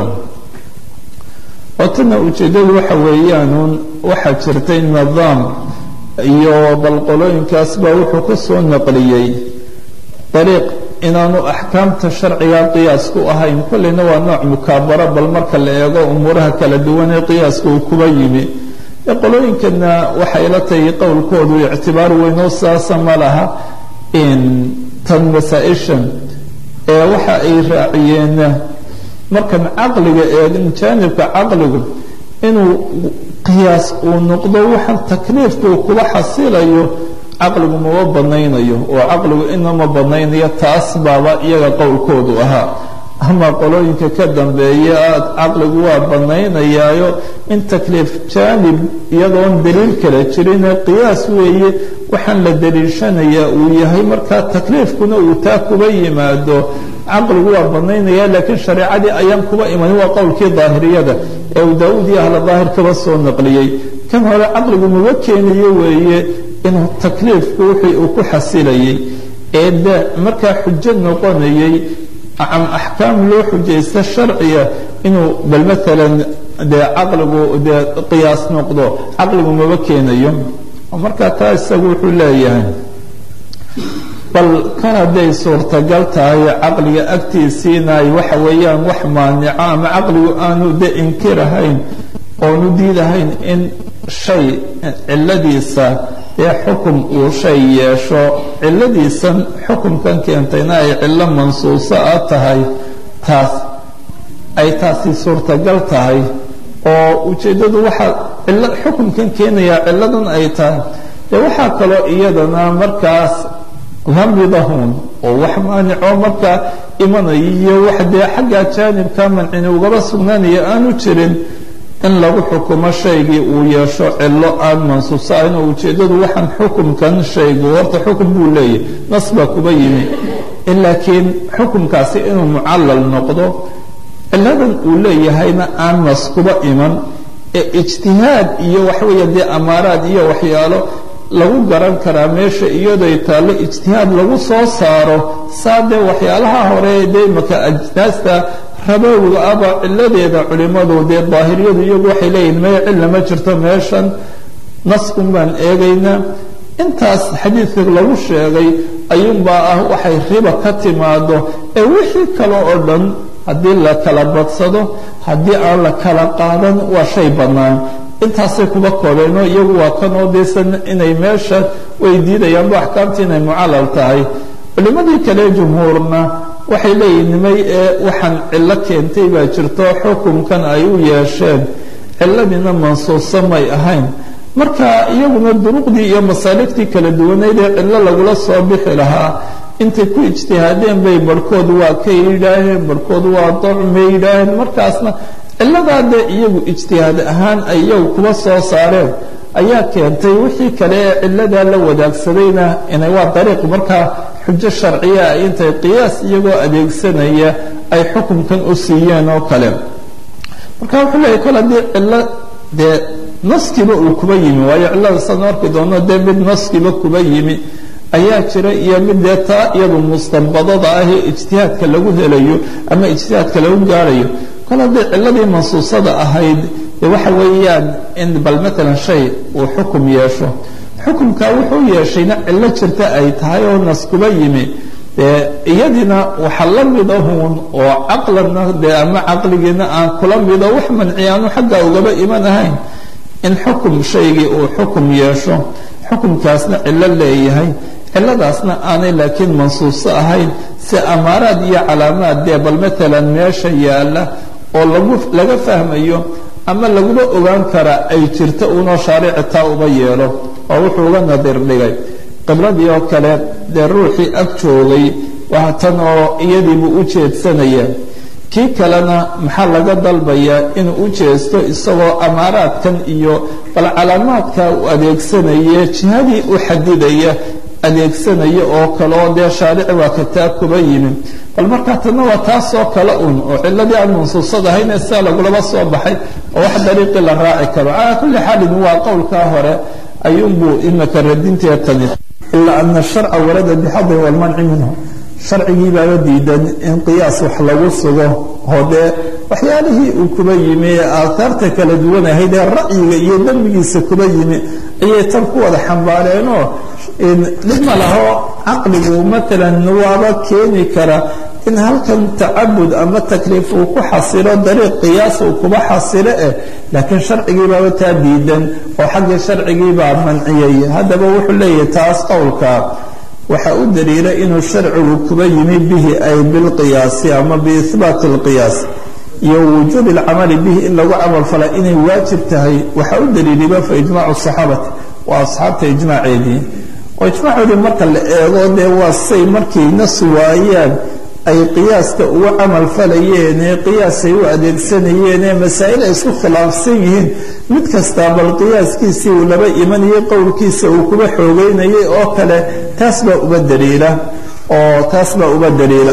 watana ujeedadu waxa weeyaanuun waxaa jirtay nidaam iyo balqolooyinkaas baa wuxuu ku soo naqliyey dariiq inaanu axkaamta sharciga qiyaas ku ahayn kullina waa nooc mukaabaro bal marka la eego umuuraha kala duwan ee qiyaaska uu kuba yimi qolooyinkana waxay la tahay qowlkoodu ictibaar weyn oo saasa ma laha in tan masaa-ishan ee waxa ay raaciyeen markan caqliga eegin jaanibka caqligu inuu qiyaas uu noqdo waxaan takliifka uu kuba xasilayo caqligu mama banaynayo oo caqligu inama banaynayo taas baaba iyaga qowlkoodu ahaa ama qolooyinka ka dambeeya caqligu waa banaynayaayo in takliif jaanib iyadoon daliil kala jirin qiyaas weeye waxaan la daliishanayaa uu yahay markaa takliifkuna uu taa kuba yimaado caqligu waa banaynaya laakiin shareecadii ayaan kuba imanin waa qowlkii daahiriyada ee uu daawuud iyo ahla daahir kaba soo naqliyey kan hore caqligu muga keenayo weeye inuu takliifku wixii uu ku xasilayay ee de markaa xujo noqonayay axkaam loo xujaysta sharciga inuu bal maalan dee caqligu dee qiyaas noqdo caqligu maba keenayo markaa taa isagu wuxuu leeyahay bal kan hadday suurtagal tahay caqliga agtiisiinay waxa weeyaan wax maanica ama caqligu aanu de inkirahayn oonu diidahayn in shay ciladiisa ee xukum uu shay yeesho ciladiisan xukumkan keentayna ay cillo mansuuso ah tahay taas ay taasi suurtagal tahay oo ujeeddadu waxaa cilo xukumkan keenayaa cilladan ay tahay dee waxaa kaloo iyadana markaas lamidahun oo wax maanicoo markaa imanaya iyo wax dee xagga jaanibka mancini ugaba sugnaanaya aanu jirin in lagu xukumo shaygii uu yeesho cilo aan mansuuso ahayn oo ujeeddadu waxaan xukumkan shaygu horta xukum buu leeyahay nas baa kuba yimi laakiin xukumkaasi inuu mucallal noqdo ciladan uu leeyahayna aan nas kuba iman ee ijtihaad iyo waxweeye dee amaaraad iyo waxyaalo lagu garan karaa meesha iyaday taallo ijtihaad lagu soo saaro saa dee waxyaalaha hore dee maka ajnaasta rabowga aba ciladeeda culimadu dee daahiriyadu iyagu waxay leeyihin maya cilla ma jirto meeshan naskun baan eegaynaa intaas xadiidka lagu sheegay ayuunbaa ah waxay riba ka timaado ee wixii kale oo dhan haddii la kala badsado haddii aan la kala qaadan waa shay bannaan intaasay kuba koobeenoo iyagu waa kanoo deysan inay meesha way diidayaanba axkaamtii inay mucallal tahay culimadii kale jumhuurna waxay leeyihin nimay ee waxaan cillo keentay baa jirto xukumkan ay u yeesheen ciladiina mansuuso may ahayn marka iyaguna duruqdii iyo masaaligtii kala duwaneyd ee cillo lagula soo bixi lahaa intay ku ijtihaadeen bay barhkood waa ka yidhaaheen barhkood waa docmay yidhaaheen markaasna cilladaa dee iyagu ijtihaad ahaan ay iyagu kuba soo saareen ayaa keentay wixii kale ee cilladaa la wadaagsadayna inay waa dariiq markaa xujo sharciya ay intay qiyaas iyagoo adeegsanaya ay xukumkan u siiyeen oo kale marka wuxuu leeyahy kol haddii cillo dee naskiba uu kuba yimi waayo cillada san arki doono dee mid naskiba kuba yimi ayaa jira iyo mid dee taa iyadu mustanbadada ah ee ijtihaadka lagu helayo ama ijtihaadka lagu gaarayo kol haddii cilladii mansuusada ahayd dee waxa weeyaan in bal maalan shay uu xukum yeesho xukumkaa wuxuu yeeshayna cillo jirta ay tahay oo nas kuba yimi iyadina waxa la midahun oo caqlana dee ama caqligiina aan kula mido wax manciyaanu xagga ugaba iman ahayn in xukum shaygii uu xukum yeesho xukumkaasna cilo leeyahay ciladaasna aanay laakiin mansuuso ahayn si amaaraad iyo calaamaad dee bal maalan meesha yaalla oo lagu laga fahmayo ama laguba ogaan karaa ay jirto unoo shaarici taa uba yeelo oo wuxuu uga nadir dhigay qibladii oo kale dee ruuxii ag joogay waa tan oo iyadiibuu u jeedsanaya kii kalena maxaa laga dalbayaa inuu u jeesto isagoo amaaraadkan iyo bal calaamaadka u adeegsanaya jihadii u xadidaya adeegsanaya oo kale oo dee shaarici waa kataa kuba yimi bal markaa tana waa taasoo kale un oo ciladii aan mansuusad ahayn sidaa lagulaba soo baxay oo wax dariiqii la raaci karo calaa kulli xaalin waa qowlkaa hore ayuunbuu imaka radinteeda tani ilaa ana sharca warada bixadi walmanci minhu sharcigii baaba diidan in qiyaas wax lagu sugo oo dee waxyaalihii uu kuba yimi ee aathaarta kala duwan ahayd ee ra'yiga iyo dambigiisa kuba yimi ayay tan ku wada xambaareenoo dhib ma laho caqligu maalan waaba keeni kara in halkan tacabud ama takliif uu ku xasilo dariiq qiyaas uu kuba xasilo eh laakiin sharcigii baaba taa diidan oo xagga sharcigii baa manciyay haddaba wuxuu leeyahay taas qowlkaa waxa u daliila inuu sharcigu kuba yimi bihi ay bilqiyaasi ama biihbaati alqiyaas iyo wujuubi alcamali bihi in lagu camal fala inay waajib tahay waxa u daliiliba fa ijmaacu saxaabati waa asxaabta ijmaaceedii oo ijmaacoodii marka la eego dee waa say markay nas waayaan ay qiyaaska ugu camal falayeen ee qiyaasay u adeegsanayeen ee masaa'il ay isku khilaafsan yihiin mid kastaa bal qiyaaskiisii uu laba imanayay qowlkiisa uu kuba xoogeynayay oo kale taas baa uba daliila oo taas baa uba daliila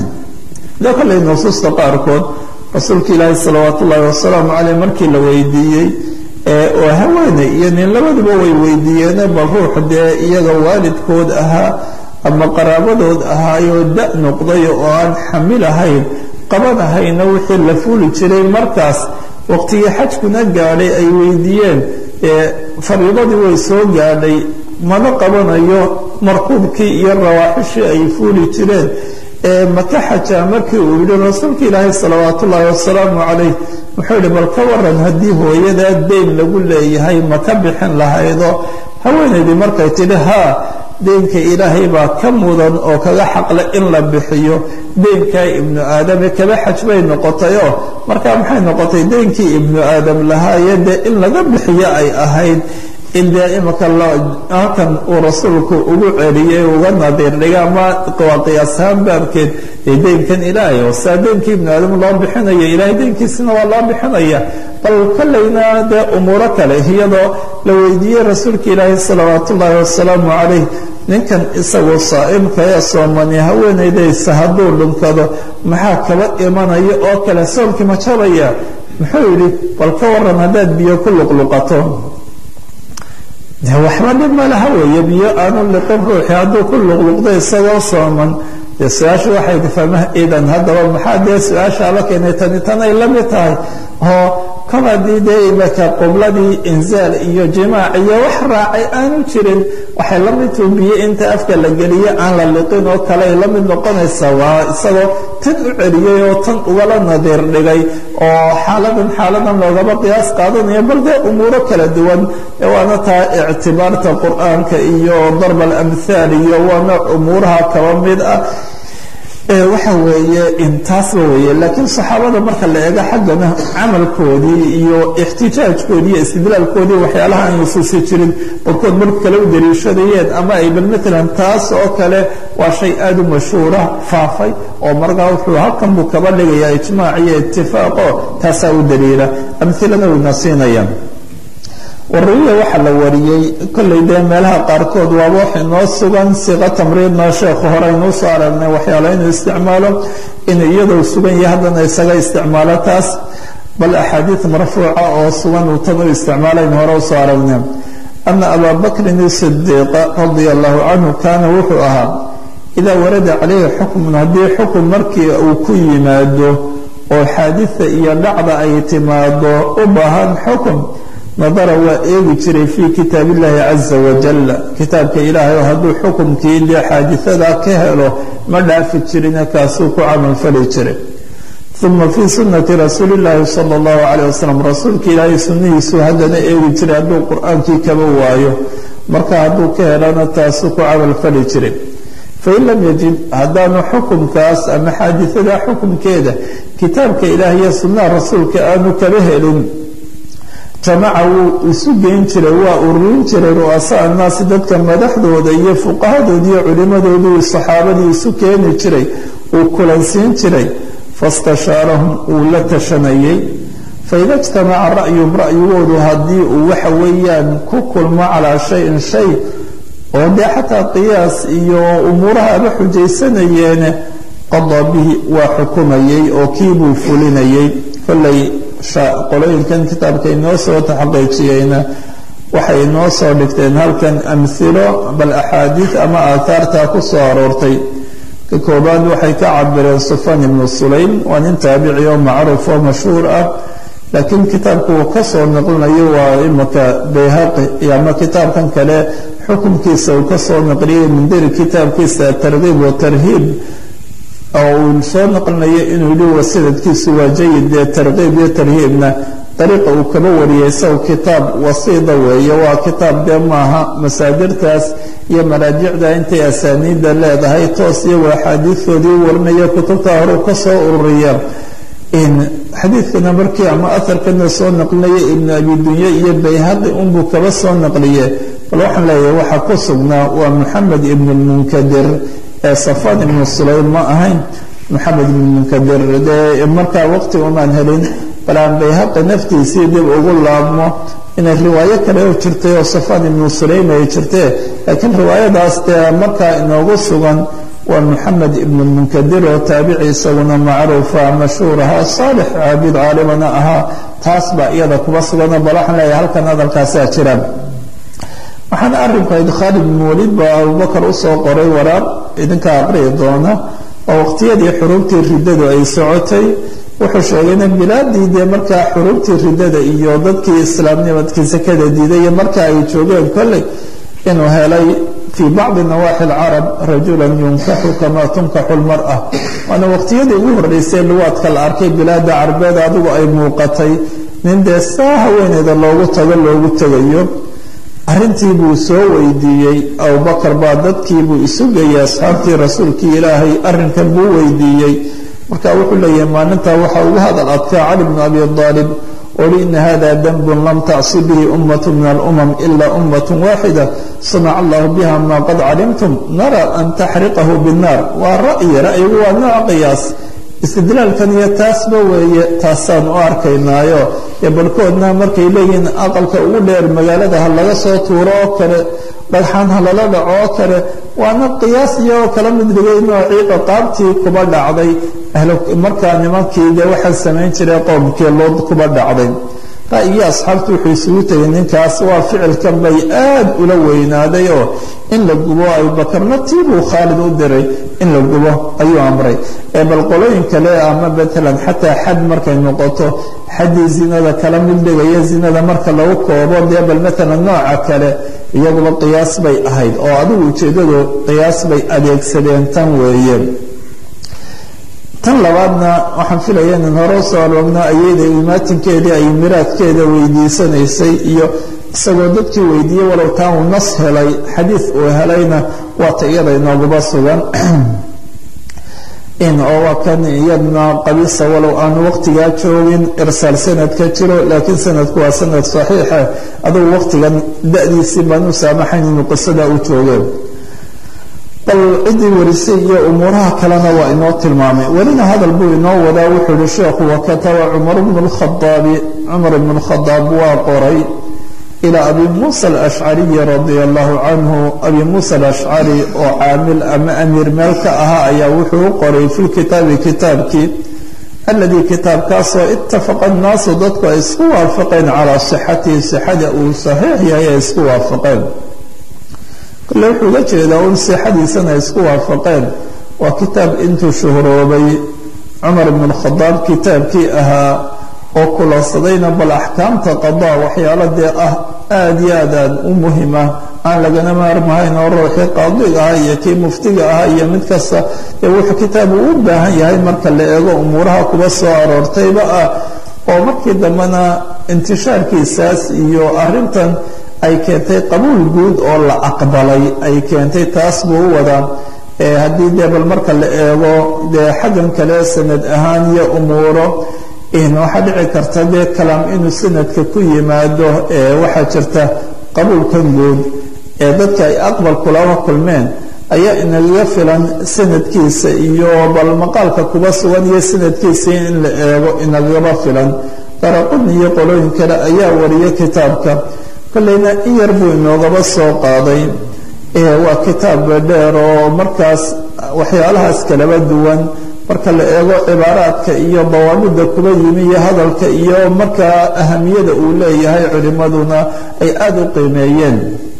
de kolley nusuusta qaarkood rasuulka ilaahi salawaatu ullaahi wasalaamu caleyh markii la weydiiyey oo haweeney iyo nin labaduba way weydiiyeene bal ruux dee iyaga waalidkood ahaa ama qaraabadood ahaayoo da noqday oo aan xamil ahayn qabanahayna wixii la fuuli jiray markaas waqtigii xajkuna gaadhay ay weydiiyeen fariidadii way soo gaadhay mana qabanayo markuubkii iyo rawaaxishii ay fuuli jireen maka xajaa markii uu yihi rasuulka ilaahay salawaatu ullaahi wasalaamu calayh wuxuu yihi bal ka waran haddii hooyadaa deyn lagu leeyahay ma ka bixin lahaydoo haweenaydii markay tidhi haa deynka ilaahay baa ka mudan oo kaga xaqle in la bixiyo deynkaa ibnu aadame kaba xaj bay noqotayoo markaa maxay noqotay deynkii ibnu aadam lahaaye dee in laga bixiyo ay ahayd in dee imaka halkan uu rasuulku ugu celiyey uga nadiir dhiga ama waa qiyaasahaan baabkeed ee deynkan ilaahay oo saa deynkii ibnu aadam loo bixinayo ilaahay deynkiisina waa loo bixinaya bal kollayna dee umuuro kale iyadoo la weydiiyey rasuulka ilaahay salawaatu ullaahi wasalaamu calayh ninkan isagoo saa'imka ee soomani haweenaydaysa hadduu dhunkado maxaa kaba imanaya oo kale soomkii ma jabaya muxuu yidhi bal ka waran haddaad biyo ku luqluqato de waxba dhib ma laha weeye biyo aanu liqin ruuxi hadduu ku luqluqdo isagoo sooman dee su-aasha waxay fahmah idan haddaba maxaa dee su-aashaa la keenay tani tanay la mid tahay oo kol haddii dee imaka qubladii inzaal iyo jimaac iyo wax raacay aanu jirin waxay la midtuu biyo inta afka la geliye aan la liqin oo kale ay la mid noqonaysaa waa isagoo tan u celiyey oo tan ugala nadiir dhigay oo xaaladan xaaladan loogaba qiyaas qaadanayo bal dee umuuro kala duwan waana taa ictibaarta qur-aanka iyo darb alamhaal iyo waa nooc umuuraha kaba mid ah waxa weeye intaasba weeye laakiin saxaabada marka la eego xaggana camalkoodii iyo ixtijaajkoodii iyo istidlaalkoodii waxyaalaha aan nusuusi jirin barkood marka kale u daliishadayeen ama ay bal maalan taas oo kale waa shay aada u mashhuura faafay oo markaa wuxuu halkan buu kaba dhigayaa ijmaac iyo itifaaqo taasaa u daliila amhilana wayna siinayaan wariya waxaa la wariyey kollay dee meelaha qaarkood waaba wax inoo sugan siiqa tamriidna sheekhu hore aynuu soo aragnay waxyaala inuu isticmaalo inuu iyadoo sugan yahay haddana isaga isticmaalo taas bal axaadiid marfuuca oo sugan uu tan u isticmaalayn hore usoo aragnay ana abaa bakrin sidiiqa radia allahu canhu kaana wuxuu ahaa idaa warada calayhi xukmun haddii xukun markii uu ku yimaado oo xaadida iyo dhacda ay timaado u baahan xukun nadara waa eegi jiray fii kitaab illaahi caza wajal kitaabka ilaahay oo hadduu xukumkii dee xaadiثada ka helo ma dhaafi jirine kaasuu ku camal fali jiray uma fii sunati rasuuli اllaahi salى اllahu عalيه wasalam rasuulka ilaahay sunnihiisu haddana eegi jiray hadduu qur-aankii kaba waayo marka hadduu ka helana taasuu ku camal fali jiray fain lam yajid haddaanu xukumkaas ama xaadiثada xukumkeeda kitaabka ilaah iyo sunnaha rasuulka aanu kaba helin jamaca wuu isu geyn jiray waa ururin jiray ru'asaa annaasi dadka madaxdooda iyo fuqahadooda iyo culimadoodii saxaabadii isu keeni jiray uu kulansiin jiray fastashaarahum uu la tashanayay faida ijtamaca ra'yuhum ra'yigoodu haddii uu waxa weeyaan ku kulmo calaa shayin shay oo dee xataa qiyaas iyo umuuraha aba xujaysanayeene qadaa bihi waa xukumayay oo kiibuu fulinayay kolley qolooyinkan kitaabka inoo soo taxaqiijiyeyna waxay inoo soo dhigteen halkan amhilo bal axaadiid ama aathaartaa ku soo aroortay ka koobaad waxay ka cabireen sufan ibnu sulaym waa nin taabici oo macruuf oo mashhuur ah laakiin kitaabku uu ka soo naqlinayo waa imaka bayhaqi ama kitaabkan kale xukunkiisa uu ka soo naqliyay mindiri kitaabkiisa targhiib wa tarhiib oo uu soo naqlinayo inuu yihi wa sanadkiisu waa jayid dee targhiib iyo tarhiibna dariiqa uu kaba wariyay isagu kitaab wasiida weeye waa kitaab dee maaha masaadirtaas iyo maraajicda intay asaaniidda leedahay toos iyagu axaadiistoodii u warinaya kutubta hore u ka soo ururiya xadiidkana markii ama aharkana soo naqlinaya ibnu abi dunya iyo bayhaqi unbuu kaba soo naqliye bal waxaan leeyahay waxaa ku sugnaa waa moxamed ibnu lmunkadir ee safaan ibnu sulaym ma ahayn moxamed ibnu munkadir dee markaa waqti umaan helin bal aan bayhaqi naftiisii dib ugu laabmo inay riwaayo kale oo jirtay oo safaan ibnu sulaym ay jirtee laakiin riwaayadaas dee markaa inoogu sugan waa moxamed ibnu munkadir oo taabici isaguna macruufa mashhuur ahaa saalix caabid caalimana ahaa taas baa iyada kuba sugano bal waxaan leeyahay halkan hadalkaasaa jiraan waxaana arrinka idkhaal ibnu waliid baa abubakar usoo qoray waraaq idinka aqri'i doona oo waqtiyadii xuruubtii riddadu ay socotay wuxuu sheegayna bilaadii dee markaa xuruubtii riddada iyo dadkii islaamnimadkii sakada diiday iyo marka ay joogeen kolley inuu helay fii bacdi nawaaxi alcarab rajulan yunkaxu kamaa tunkaxu lmara waana waqtiyadii ugu horreysay luwaadka la arkay bilaada carbeed adigu ay muuqatay nin dee saa haweeneyda loogu tago loogu tegayo arrintii buu soo weydiiyey abubakar baa dadkii buu isu geeyey asxaabtii rasuulkii ilaahay arrinkan buu weydiiyey marka wuxuu leeyahay maalintaa waxaa ugu hadal adkaa cali bnu abi aalib oli ina hada danbun lam tacsi bihi ummatu min alumam ila ummatu waaxida sanaca allahu biha ma qad calimtum nara an taxriqahu binnaar waa ra'yi ra'yigu waa nooc qiyaas istidlaalkan iyo taasba weeye taasaan u arkaynaayo ee balkoodna markay leeyihiin aqalka ugu dheer magaalada ha laga soo tuuro oo kale dhagxaan ha lala dhaco oo kale waana qiyaas iyagoo kala mid dhigay noociiqa qaabtii kuba dhacday markaa nimankii dee waxaa samayn jiray qowmkii lood kuba dhacday ra'yigii asxaabtu wuxuu isugu tegay ninkaas waa ficilkan bay aad ula weynaaday oo in la gubo abubakarna tiibuu khaalid u diray in la gubo ayuu amray ee bal qolooyin kale ama matalan xataa xad markay noqoto xaddii zinada kala mid dhigaya zinada marka lagu koobo dee bal matalan nooca kale iyaguba qiyaas bay ahayd oo adigu ujeeddadu qiyaas bay adeegsadeen tan weeye tan labaadna waxaan filaya inan hore usoo aloogna ayada imaatinkeedii ay miraadkeeda weydiisanaysay iyo isagoo dadkii weydiiyey walow taan uu nas helay xadiid uu helayna waata iyada inooguba sugan in oo waa kan iyadna qabisa walow aanu waqtigaa joogin irsaal sanad ka jiro laakiin sanadku waa sanad saxiixa adugu waqtigan da-diisii baan u saamaxayn inuu qisada u joogeen bal ciddii warisay iyo umuuraha kalena waa inoo tilmaamay welina hadal buu inoo wadaa wuxuu yihi sheekhu wakataba cumar bnu lkhadaabi cumar ibnu lkhadaab waa qoray ilaa abi muusa alashcariyi radia allahu canhu abi muusa alashcari oo caamil ama amiir meel ka ahaa ayaa wuxuu u qoray fi lkitaabi kitaabkii aladii kitaabkaasoo itafaqa annaasu dadku ay isku waafaqeen calaa sixatihi sixada uu saxiix yahay ay isku waafaqeen kole wuxuu uga jeedaa un sixadiisana ay isku waafaqeen waa kitaab intuu shuhroobay cumar ibnu lkhadaab kitaabkii ahaa oo kulansadayna bal axkaamta qadaa waxyaalo dee ah aada iyo aad aad u muhima aan lagana maarmahayn oo ruuxii qaadiga ah iyo kii muftiga ah iyo mid kasta ee wuxuu kitaabu u baahan yahay marka la eego umuuraha kuba soo aroortayba ah oo markii dambena intishaarkiisaas iyo arintan ay keentay qabuul guud oo la aqbalay ay keentay taas buu u wadaa haddii dee bal marka la eego dee xaggan kale sanad ahaan iyo umuuro waxaa dhici karta dee kalaam inuu sanadka ku yimaado waxaa jirta qabuulkan guud ee dadka ay aqbal kulaba kulmeen ayaa inagaga filan sanadkiisa iyo bal maqaalka kuba sugan iyo sanadkiisa in la eego inagaba filan daraqudni iyo qolooyin kale ayaa wariya kitaabka kolleyna in yar buu inoogaba soo qaaday waa kitaab dheer oo markaas waxyaalahaas kalaba duwan marka la eego cibaaraadka iyo dawaabida kuba yimi iyo hadalka iyo markaa ahamiyada uu leeyahay culimaduna ay aada u qiimeeyeen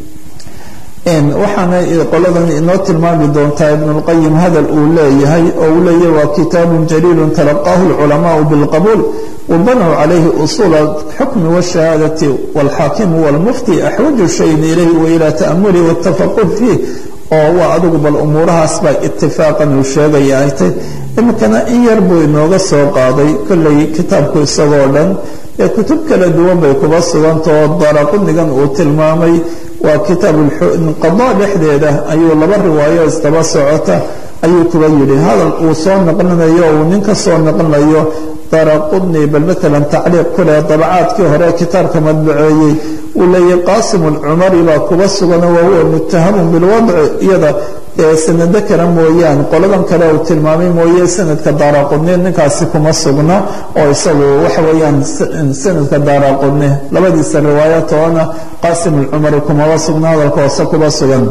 waxaana qoladan inoo tilmaami doontaa ibnulqayim hadal uu leeyahay oo uu leeyahay waa kitaabun jaliilun talaqaahu lculamaau bilqabuul wabanaw calayhi usuula alxukmi waashahaadati walxaakimu walmufti axwaju shayin ilayhi wailaa ta'amuli waatafaqud fiih oo waa adigu bal umuurahaas baa itifaaqan uu sheegaya ay tay iminkana in yar buu inooga soo qaaday kolley kitaabku isagoo dhan ee kutub kala duwan bay kuba sugantao daraqudnigan uu tilmaamay waa kitaabqadaa dhexdeeda ayuu laba riwaayo isdaba socota ayuu kuba yidhi hadal uu soo noqlinayo uu nin ka soo noqlinayo daraqudni bal maalan tacliiq ku leh dabacaadkii hore kitaabka madbaceeyey uu leeyahy qaasim alcumari baa kuba sugan wa huwa muttahamun bilwadci iyada sanado kale mooyaane qoladan kale uu tilmaamay mooye sanadka daaraqudni ninkaasi kuma sugna oo isagu waxa weeyaan sanadka daaraqudni labadiisa riwaayatoona qaasim alcumari kumaba sugna hadalka hoose kuba sugan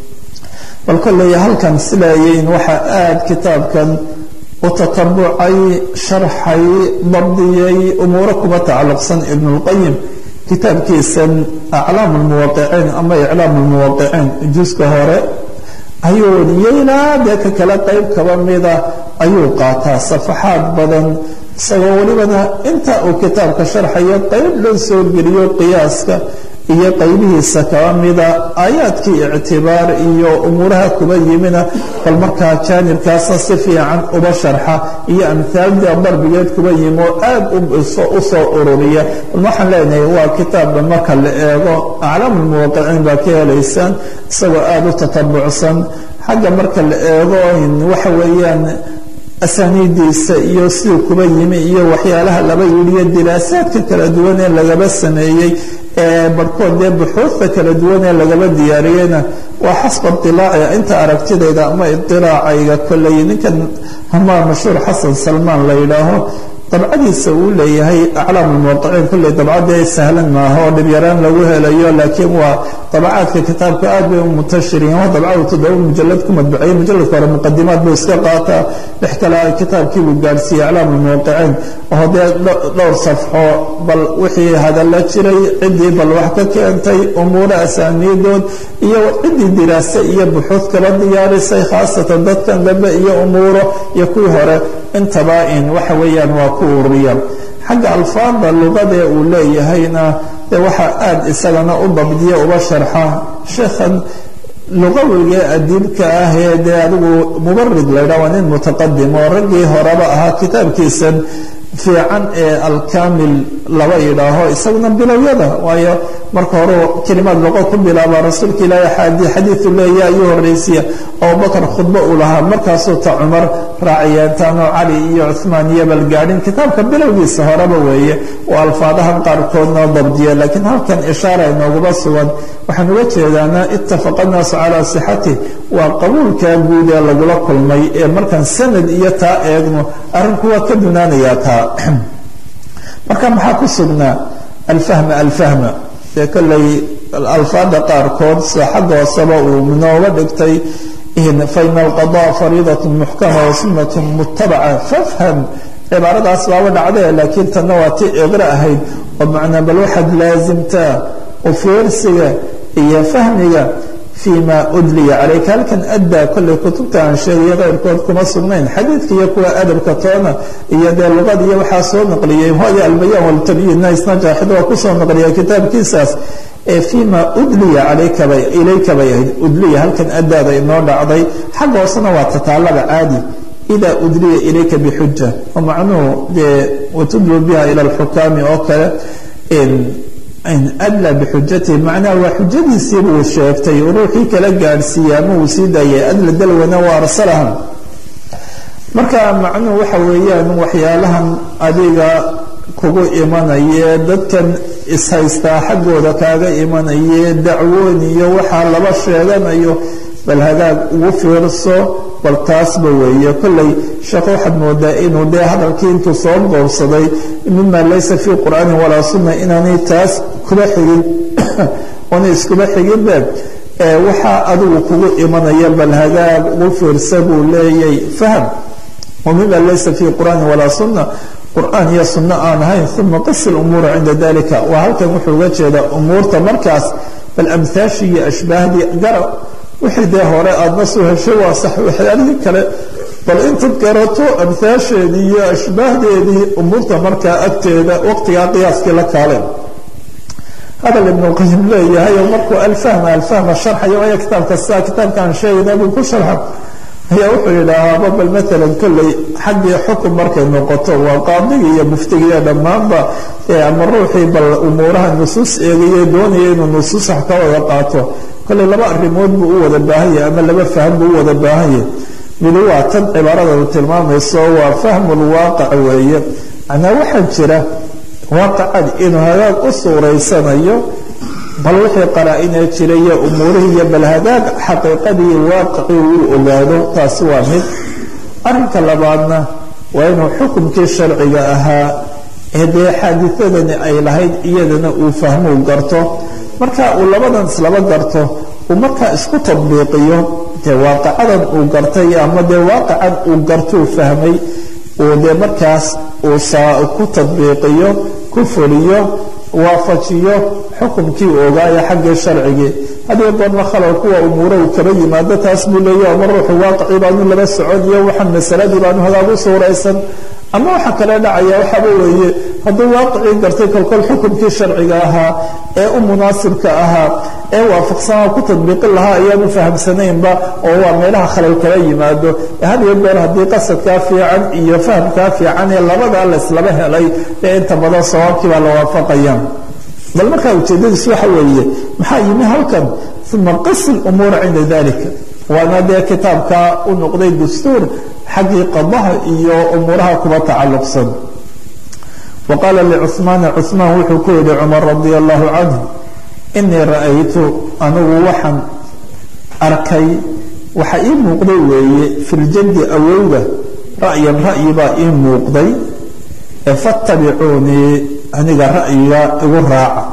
bal kolley halkan sileeyayn waxaa aada kitaabkan u tatabucay sharxay dabdiyey umuuro kuba tacalluqsan ibnulqayim kitaabkiisan aclaam almuwaqiciin ama iclaam almuwaqiciin juska hore ayuu yeylaa dee ka kale qayb kaba mida ayuu qaataa safaxaad badan isagoo welibana inta uu kitaabka sharxayo qayb loo soo geliyo qiyaaska iyo qaybihiisa kaba mida aayaadkii ictibaar iyo umuuraha kuba yimina bal markaa jaanibkaasa si fiican uba sharxa iyo amhaalda darbigeed kuba yimi oo aada u soo ururiya bal waxaan leenahay waa kitaabba marka la eego aclaam almuwaqiciin baa ka helaysaan isagoo aada u tatabucsan xagga marka la eego waxa weeyaan asaniidiisa iyo siduu kuba yimi iyo waxyaalaha laba yidhiyo diraasaadka kala duwan ee lagaba sameeyey ee barhkood dee buxuudta kala duwan ee lagaba diyaariyeyna waa xasba iطilaaci inta aragtidayda ama iطilaacayga kolley ninkan hamaa mashhuur xasan salmaan la yidhaaho dabcadiisa uu leeyahay aclaam almuwaqiciin kolley dabcadee sahlan maaha oo dhibyaraan lagu helayo laakiin waa dabacaadka kitaabka aad bay u muntashiriin waa dabcadu toddoba mujalad ku madbaciyey mujaladka hore muqadimaad buu iska qaataa dhex kale kitaabkii buu gaadhsiiyey aclaam almuwaqiciin oo dee dhowr safxo bal wixii hadalla jiray ciddii bal wax ka keentay umuura asaaniidood iyo ciddii diraase iyo buxuud kala diyaarisay khaasatan dadkan dambe iyo umuuro iyo kuwii hore intaba in waxa weeyaan waa ku ururiya xagga alfaada luqadee uu leeyahayna dee waxaa aada isagana u dabdiya uba sharxa sheekhan luqawiga adiibka ah ee dee adigu mubarid laydhaa waa nin mutaqadim oo raggii horeba ahaa kitaabkiisan fiican ee alkamil laba yidhaaho isaguna bilowyada waayo marka hore kelimaad luqo ku bilaaba rasuulka ilaahi xadiiu leeya ayuu horeysiya abubakar khudbo uu lahaa markaasuu ta cumar raaciyeentaanoo cali iyo cuhmaan iyo balgaadhin kitaabka bilowgiisa horeba weeye oo alfaadahan qaarkoodna dabdiya laakiin halkan ishaara inooguma sugan waxaan uga jeedaana ittafaqa naasu calaa sixatih waa qabuulkaa guud ee lagula kulmay ee markaan sanad iyo taa eegno arrinku waa ka dunaanayaa taa marka maxaa ku sugnaa alfahma alfahma dee kolley alfaada qaarkood sida xagga hooseba uu nooga dhigtay faina alqadaa fariidat muxkama wa sunnat mutabaca fafham cibaaradaas baaba dhacdee laakiin tanna waa ti iqra ahayd oo macnaa bal waxaad laasimtaa ufiirsiga iyo fahmiga فيma udliya calayka halkan addaa kollay kutubta aan sheegaya keyrkood kuma sugnayn xadiidka iyo kuwa adabka toona iyo dee luqada iyo waxaa soo naqliyey hooya albayaan waltabyiinna isna jaaxid waa kusoo naqliya kitaabkiisaas ee فيma udliya calayka bay ilayka bay ahayd udliya halkan addaada inoo dhacday xagga hoosena waa tataalada caadi idaa udliya ilayka bixuja oo macnuhu dee watudlu biha ila alxukaami oo kale adlى bxujatihi macnaha waa xujadiisii buu sheegtay ruuxii kala gaadhsiiya ama uu sii daayay adla dalwana waa arsalaham marka macnuhu waxa weeyaan waxyaalahan adiga kugu imanaye dadkan ishaystaa xaggooda kaaga imanaye dacwoon iyo waxaa laba sheeganayo bal hagaag ugu fiirso bal taasba weeye kollay sheekh waxaad moodaa inuu dee hadalkii intuu soo goobsaday mima laysa fii qur'aanin walaa sunna inaanay taas kula xigin oona iskula xiginbe waxaa adigu kugu imanaya bal hagaag ugu fiirsa buu leeyay faham wamima laysa fii qur'aanin walaa sunna qur'aan iyo sunno aan ahayn uma qisi lumuura cinda dalika waa halkan wuxuu uga jeedaa umuurta markaas bal amhaashii iyo ashbaahdii garab wixii dee hore aadna soo heshay waa sax waxyaalihii kale bal intaad garato amhaasheedii iyo ashbaahdeedii umuurta markaa agteeda waqtigaa qiyaaskii la kaaleen hadal ibnuqayim leeyahay oo markuu alfahma alfahma sharxayo aya kitaabka saa kitaabkaan sheegayna buu ku sharxa ayaa wuxuu yidhaahaaba bal maalan kolley xaggii xukun markay noqoto waa qaadigii iyo muftigiiyo dhammaanba ama ruuxii bal umuuraha nusuus eegayay doonaya inuu nusuus wax ka wada qaato kolley laba arrimood buu u wada baahanyah ama laba faham buu u wada baahanyah midi waa tan cibaarada tilmaamayso waa fahmulwaaqic weeye macnaa waxaa jira waaqicad inuu hagaag u suuraysanayo bal wixii qaraa-inee jira iyo umuurihii iyo bal hagaag xaqiiqadii waaqicii uu ogaado taasi waa mid arrinka labaadna waa inuu xukumkii sharciga ahaa ee dee xaaditadani ay lahayd iyadana uu fahmuu garto marka uu labadan islaba garto uu markaa isku tadbiiqiyo dee waaqicadan uu gartay ama dee waaqican uu gartuu fahmay uu dee markaas uu ku tadbiiqiyo ku fuliyo waafajiyo xukumkii uu ogaayo xaggii sharcigii haddii goorma khalow kuwa umuura uu kaba yimaado taas buu leeyahy ama ruuxu waaqicii baanu laba socodiyo waxaan masaladii baanu hagaag u suuraysan ama waxa kale dhacaya waxaaba weeye hadduu waaqicii gartay kolkol xukumkii sharciga ahaa ee u munaasibka ahaa ee waafaqsanaa ku tadbiiqin lahaa ayaanu fahamsanaynba oo waa meelaha khalal kala yimaado hadiyo goor haddii qasadkaa fiican iyo fahamkaa fiican ee labadaa layslaba helay ee inta badan sawaabkii baa la waafaqaya bal markaa ujeedadiis waxa weeye maxaa yimi halkan uma qisi lumuura cinda dalika waana dee kitaabkaa u noqday dastuur xaggii qadaha iyo umuuraha kuba tacalluqsan wa qaala licuhmaana cuhmaan wuxuu ku yihi cumar radia allahu canhu inii ra'aytu anigu waxaan arkay waxa ii muuqday weeye filjaddi awowga ra'yan ra'yi baa ii muuqday fattabicuunii aniga ra'yiga igu raaca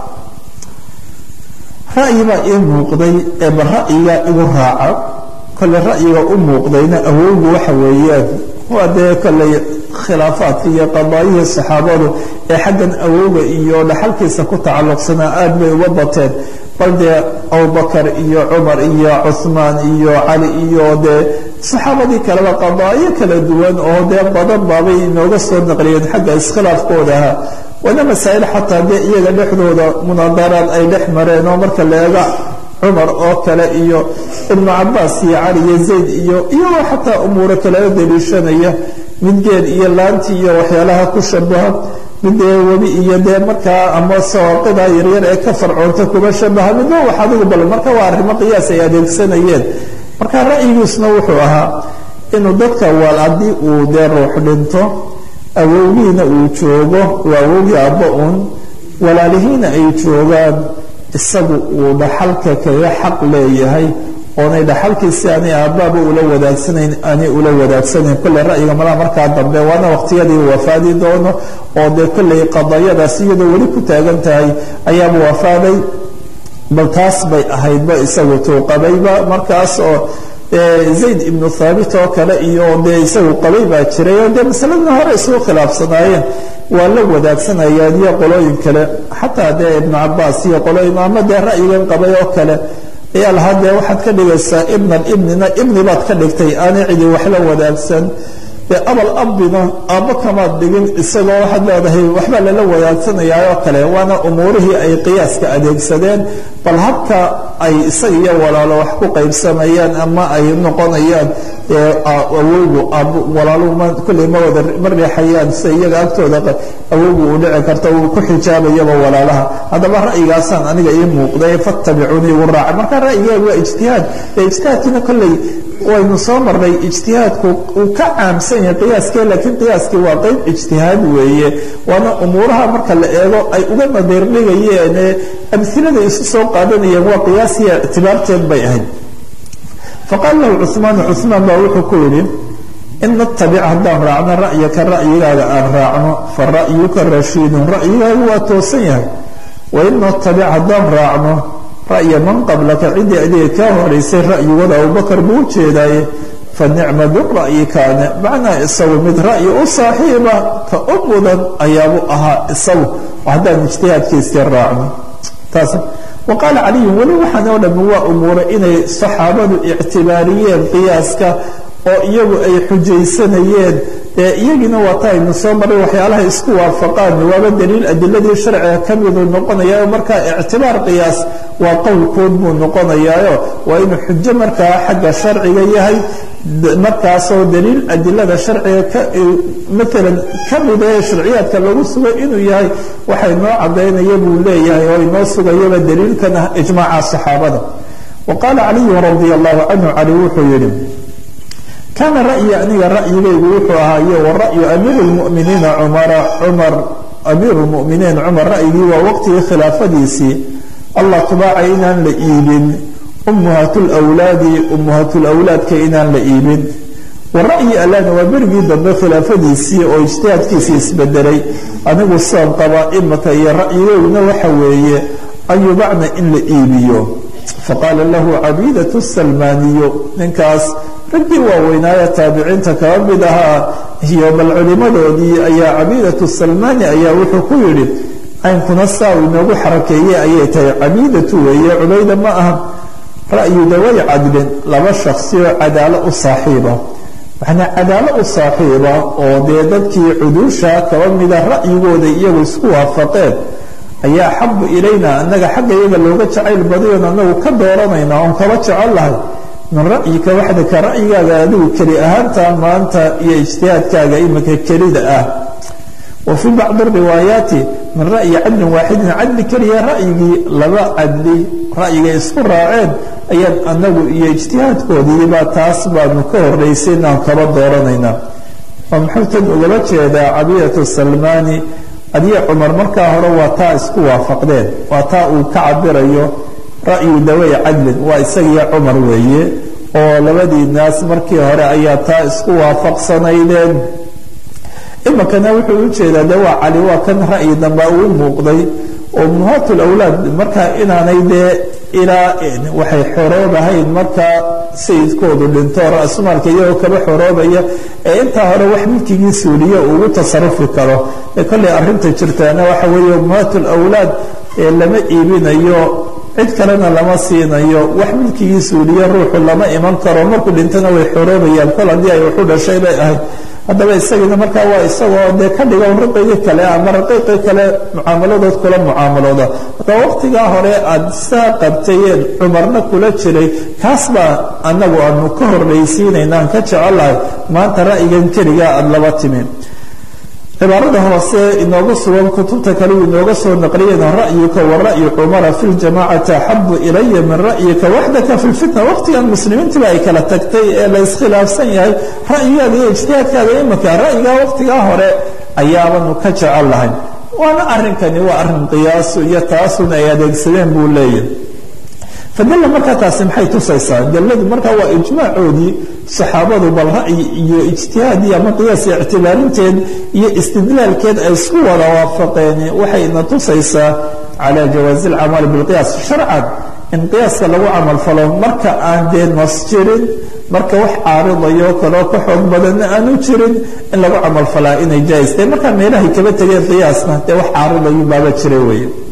ra'yi baa ii muuqday ee bal ra'yiga igu raaca kolle ra'yiga u muuqdayna awowgu waxa weeyaan waa dee kolley khilaafaadka iyo qadaayihii saxaabadu ee xaggan awowga iyo dhaxalkiisa ku tacalluqsanaa aada bay uga bateen bal dee abubakar iyo cumar iyo cuhmaan iyo cali iyo dee saxaabadii kaleba qadaayo kala duwan oo dee badan baabay inooga soo naqliyeen xagga iskhilaafkooda ahaa waana masaa'il xataa dee iyaga dhexdooda munaadaraad ay dhex mareen oo marka leega cumar oo kale iyo ibnu cabaas iyo cali iyo zayd iyo iyagoo xataa umuuro kalala daliishanaya mid geed iyo laanti iyo waxyaalaha ku shabaha mid dee webi iyo dee markaa ama sawaaqida yaryar ee ka farcoonta kuba shabaha midna wax adigu bal marka waa arrimo qiyaas ay adeegsanayeen marka ra'yigiisna wuxuu ahaa inuu dadka waal haddii uu dee ruux dhinto awowgiina uu joogo waa awowgii abba un walaalihiina ay joogaan isagu uu dhaxalka kaga xaq leeyahay oonay dhaxalkiisi aanay aabbaaba ula wadaagsanayn aanay ula wadaagsanayn kolley ra'yiga malaha markaa dambe waana waqtiyadii wafaadi doono oo dee kolley qadayadaas iyadoo weli ku taagan tahay ayaaba wafaaday bal taas bay ahaydba isagu tuuqabayba markaas oo zayd ibnu thaabit oo kale iyo dee isagu qabay baa jiray oo dee masaladna hore isugu khilaafsanaayeen waa la wadaagsanayaan iyo qolooyin kale xataa dee ibnu cabaas iyo qolooyin ama dee ra'yigan qabay oo kale ayaa lahaa dee waxaad ka dhigaysaa ibnan ibnina ibni baad ka dhigtay aanay cidi waxla wadaagsan dee abal abina aabbo kamaad dhigin isagoo waxaad leedahay waxbaa lala wadaagsanaya oo kale waana umuurihii ay qiyaaska adeegsadeen bal habka ay isaga iyo walaalo wax ku qaybsamayaan ama ay noqonayaan awowgu walaaluhu kulley ma wada ma reexayaan sida iyaga agtooda awowgu uu dhici karto uu ku xijaabayaba walaalaha haddaba ra'yigaasaan aniga ii muuqday fattabicuunii igu raaca marka ra'yigeegu waa ijtihaad dee ijtihaadkiina kolley waynu soo marnay ijtihaadku uu ka caamsan yahay qiyaaskee laakiin qiyaaskii waa qeyb ijtihaad weeye waana umuuraha marka la eego ay uga nadiirdhigayeen amhilada isu soo qaadanayeen waa qiyaasiya ictibaarteed bay ahayd faqaala lahu cuثmaanu cuثmaan baa wuxuu ku yidhi in natabic haddaan raacno ra'yaka ra'yigaaga aan raacno fa ra'yuka rashiidun ra'yigaagu waa toosan yahay wain natabic haddaan raacno ra'ya man qablaka ciddii adiga kaa horaysay ra'yigooda abubakar buu u jeedaaye fa nicma bira'yi kaane macnaa isagu mid ra'yi u saaxiiba ka u mudan ayaabuu ahaa isagu haddaan ijtihaadkiisii raacno taas wa qaala caliyun weli waxaan oo dhami waa umuuray inay saxaabadu ictibaariyeen qiyaaska oo iyagu ay xujaysanayeen ee iyagiina waa ta aynu soo maray waxyaalaha isku waafaqaan waaba daliil adiladii sharciga ka miduu noqonayaa markaa ictibaar qiyaas waa qowlkood buu noqonayaayo waa inuu xujo markaa xagga sharciga yahay markaasoo daliil adilada sharciga maalan ka mida ee sharciyaadka lagu sugay inuu yahay waxay noo cadaynaya buu leeyahay oo inoo sugayaba daliilkana ijmaaca saxaabada wa qaala caliyun radia allahu canhu cali wuxuu yidhi kaana ra'yi aniga ra'yigaygu wuxuu ahaayo wa ra'yu amiiri lmuminiina cumara cumar amiiru lmuminiin cumar ra'yigii waa waqtigii khilaafadiisii allah tubaaca inaan la iibin ummuhaatulwlaadi ummuhaatulawlaadka inaan la iibin wa ra'yi allana waa berigii dambe khilaafadiisii oo ijtihaadkiisii isbedelay anigu saan qabaa imaka iyo ra'yigeyguna waxa weeye an yubacna in la iibiyo faqaala lahu cabiidatu salmaaniyu ninkaas raggii waaweynaaye taabiciinta kaba mid ahaa iyo bal culimadoodii ayaa cabiidatu salmaani ayaa wuxuu ku yidhi caynkuna saa uu inoogu xarakeeye ayay tahay cabiidatu weeye cubayda ma aha ra'yu daway cadlin laba shaksi oo cadaalo u saaxiiba waxna cadaalo u saaxiiba oo dee dadkii cuduusha kaba mida ra'yigooda iyagu isku waafaqeen ayaa axabu ilayna annaga xagga iyaga looga jacayl badayoon annagu ka dooranayna oon kaba jecel lahay min ra'yika waxdaka ra'yigaaga adigu keli ahaantaa maanta iyo ijtihaadkaaga imika kelida ah wa fii bacdi riwaayaati min ra'yi cadlin waaxidin cadli keliya ra'yigii laba cadli ra'yiga isku raaceen ayaan anagu iyo ijtihaadkoodiibaa taas baanu ka horeysay inaan kaba dooranayna oo muxuu tan ugaba jeedaa cabiyatu salmaani adiya cumar markaa hore waa taa isku waafaqdeen waa taa uu ka cabirayo ra'yu daway cadlin waa isagiyo cumar weeye oo labadii naas markii hore ayaa taa isku waafaqsanaydeen imikana wuxuu u jeedaa de waa cali waa kan ra'yi damba uu muuqday oo ummuhaatul awlaad markaa inaanay dee ilaa waxay xoroobahayn markaa sayidkoodu dhinto ra-sumaalka iyagoo kaba xoroobaya ee intaa hore wax milkigii suuliyo ugu tasarufi karo ee kolley arrinta jirtaana waxa weeye ummuhaatul awlaad ee lama iibinayo cid kalena lama siinayo wax milkigii suuliyo ruuxu lama iman karo markuu dhintana way xoroobayaan kol haddii ay waxu dhashay bay ahayd haddaba isagiina markaa waa isagoo dee ka dhigan raqiygii kale ama raqiiqii kale mucaamaladood kula mucaamalooda marka waqtigaa hore aada saa qabtayeen cumarna kula jiray kaas baa anagu aanu ka horraysiinayna aan ka jecelahay maanta ra'yigan keligaa aada laba timin cibaarada hoose inooga sugan kutubta kale uu inooga soo naqliyeen ra'yuka wa ra'yu cumara fi ljamacati axabu ilaya min ra'yika waxdaka fi lfitna waqtigan muslimiintiba ay kala tagtay ee la iskhilaafsan yahay ra'yigaaga iyo ijtihaadkaaga imika ra'yigaa waqtigaa hore ayaabanu ka jecel lahayn waana arrinkani waa arrin qiyaasu iyo taasuna ay adeegsadeen buu leeyahay fadalla markaa taasi maxay tusaysaa dalladu markaa waa ijmaacoodii saxaabadu bal ra'yi iyo ijtihaad iyo ama qiyaas ictibaarinteed iyo istidlaalkeed ay isku wada waafaqeen waxayna tusaysaa calaa jawaazi alcamali bilqiyaas sharcan in qiyaaska lagu camal falo marka aan dee nas jirin marka wax caaridayo kaloo ka xoog badanna aanu jirin in lagu camal falaa inay jaa-istay markaa meelahay kaba tegeen qiyaasna dee wax caaridayo baaba jira weeye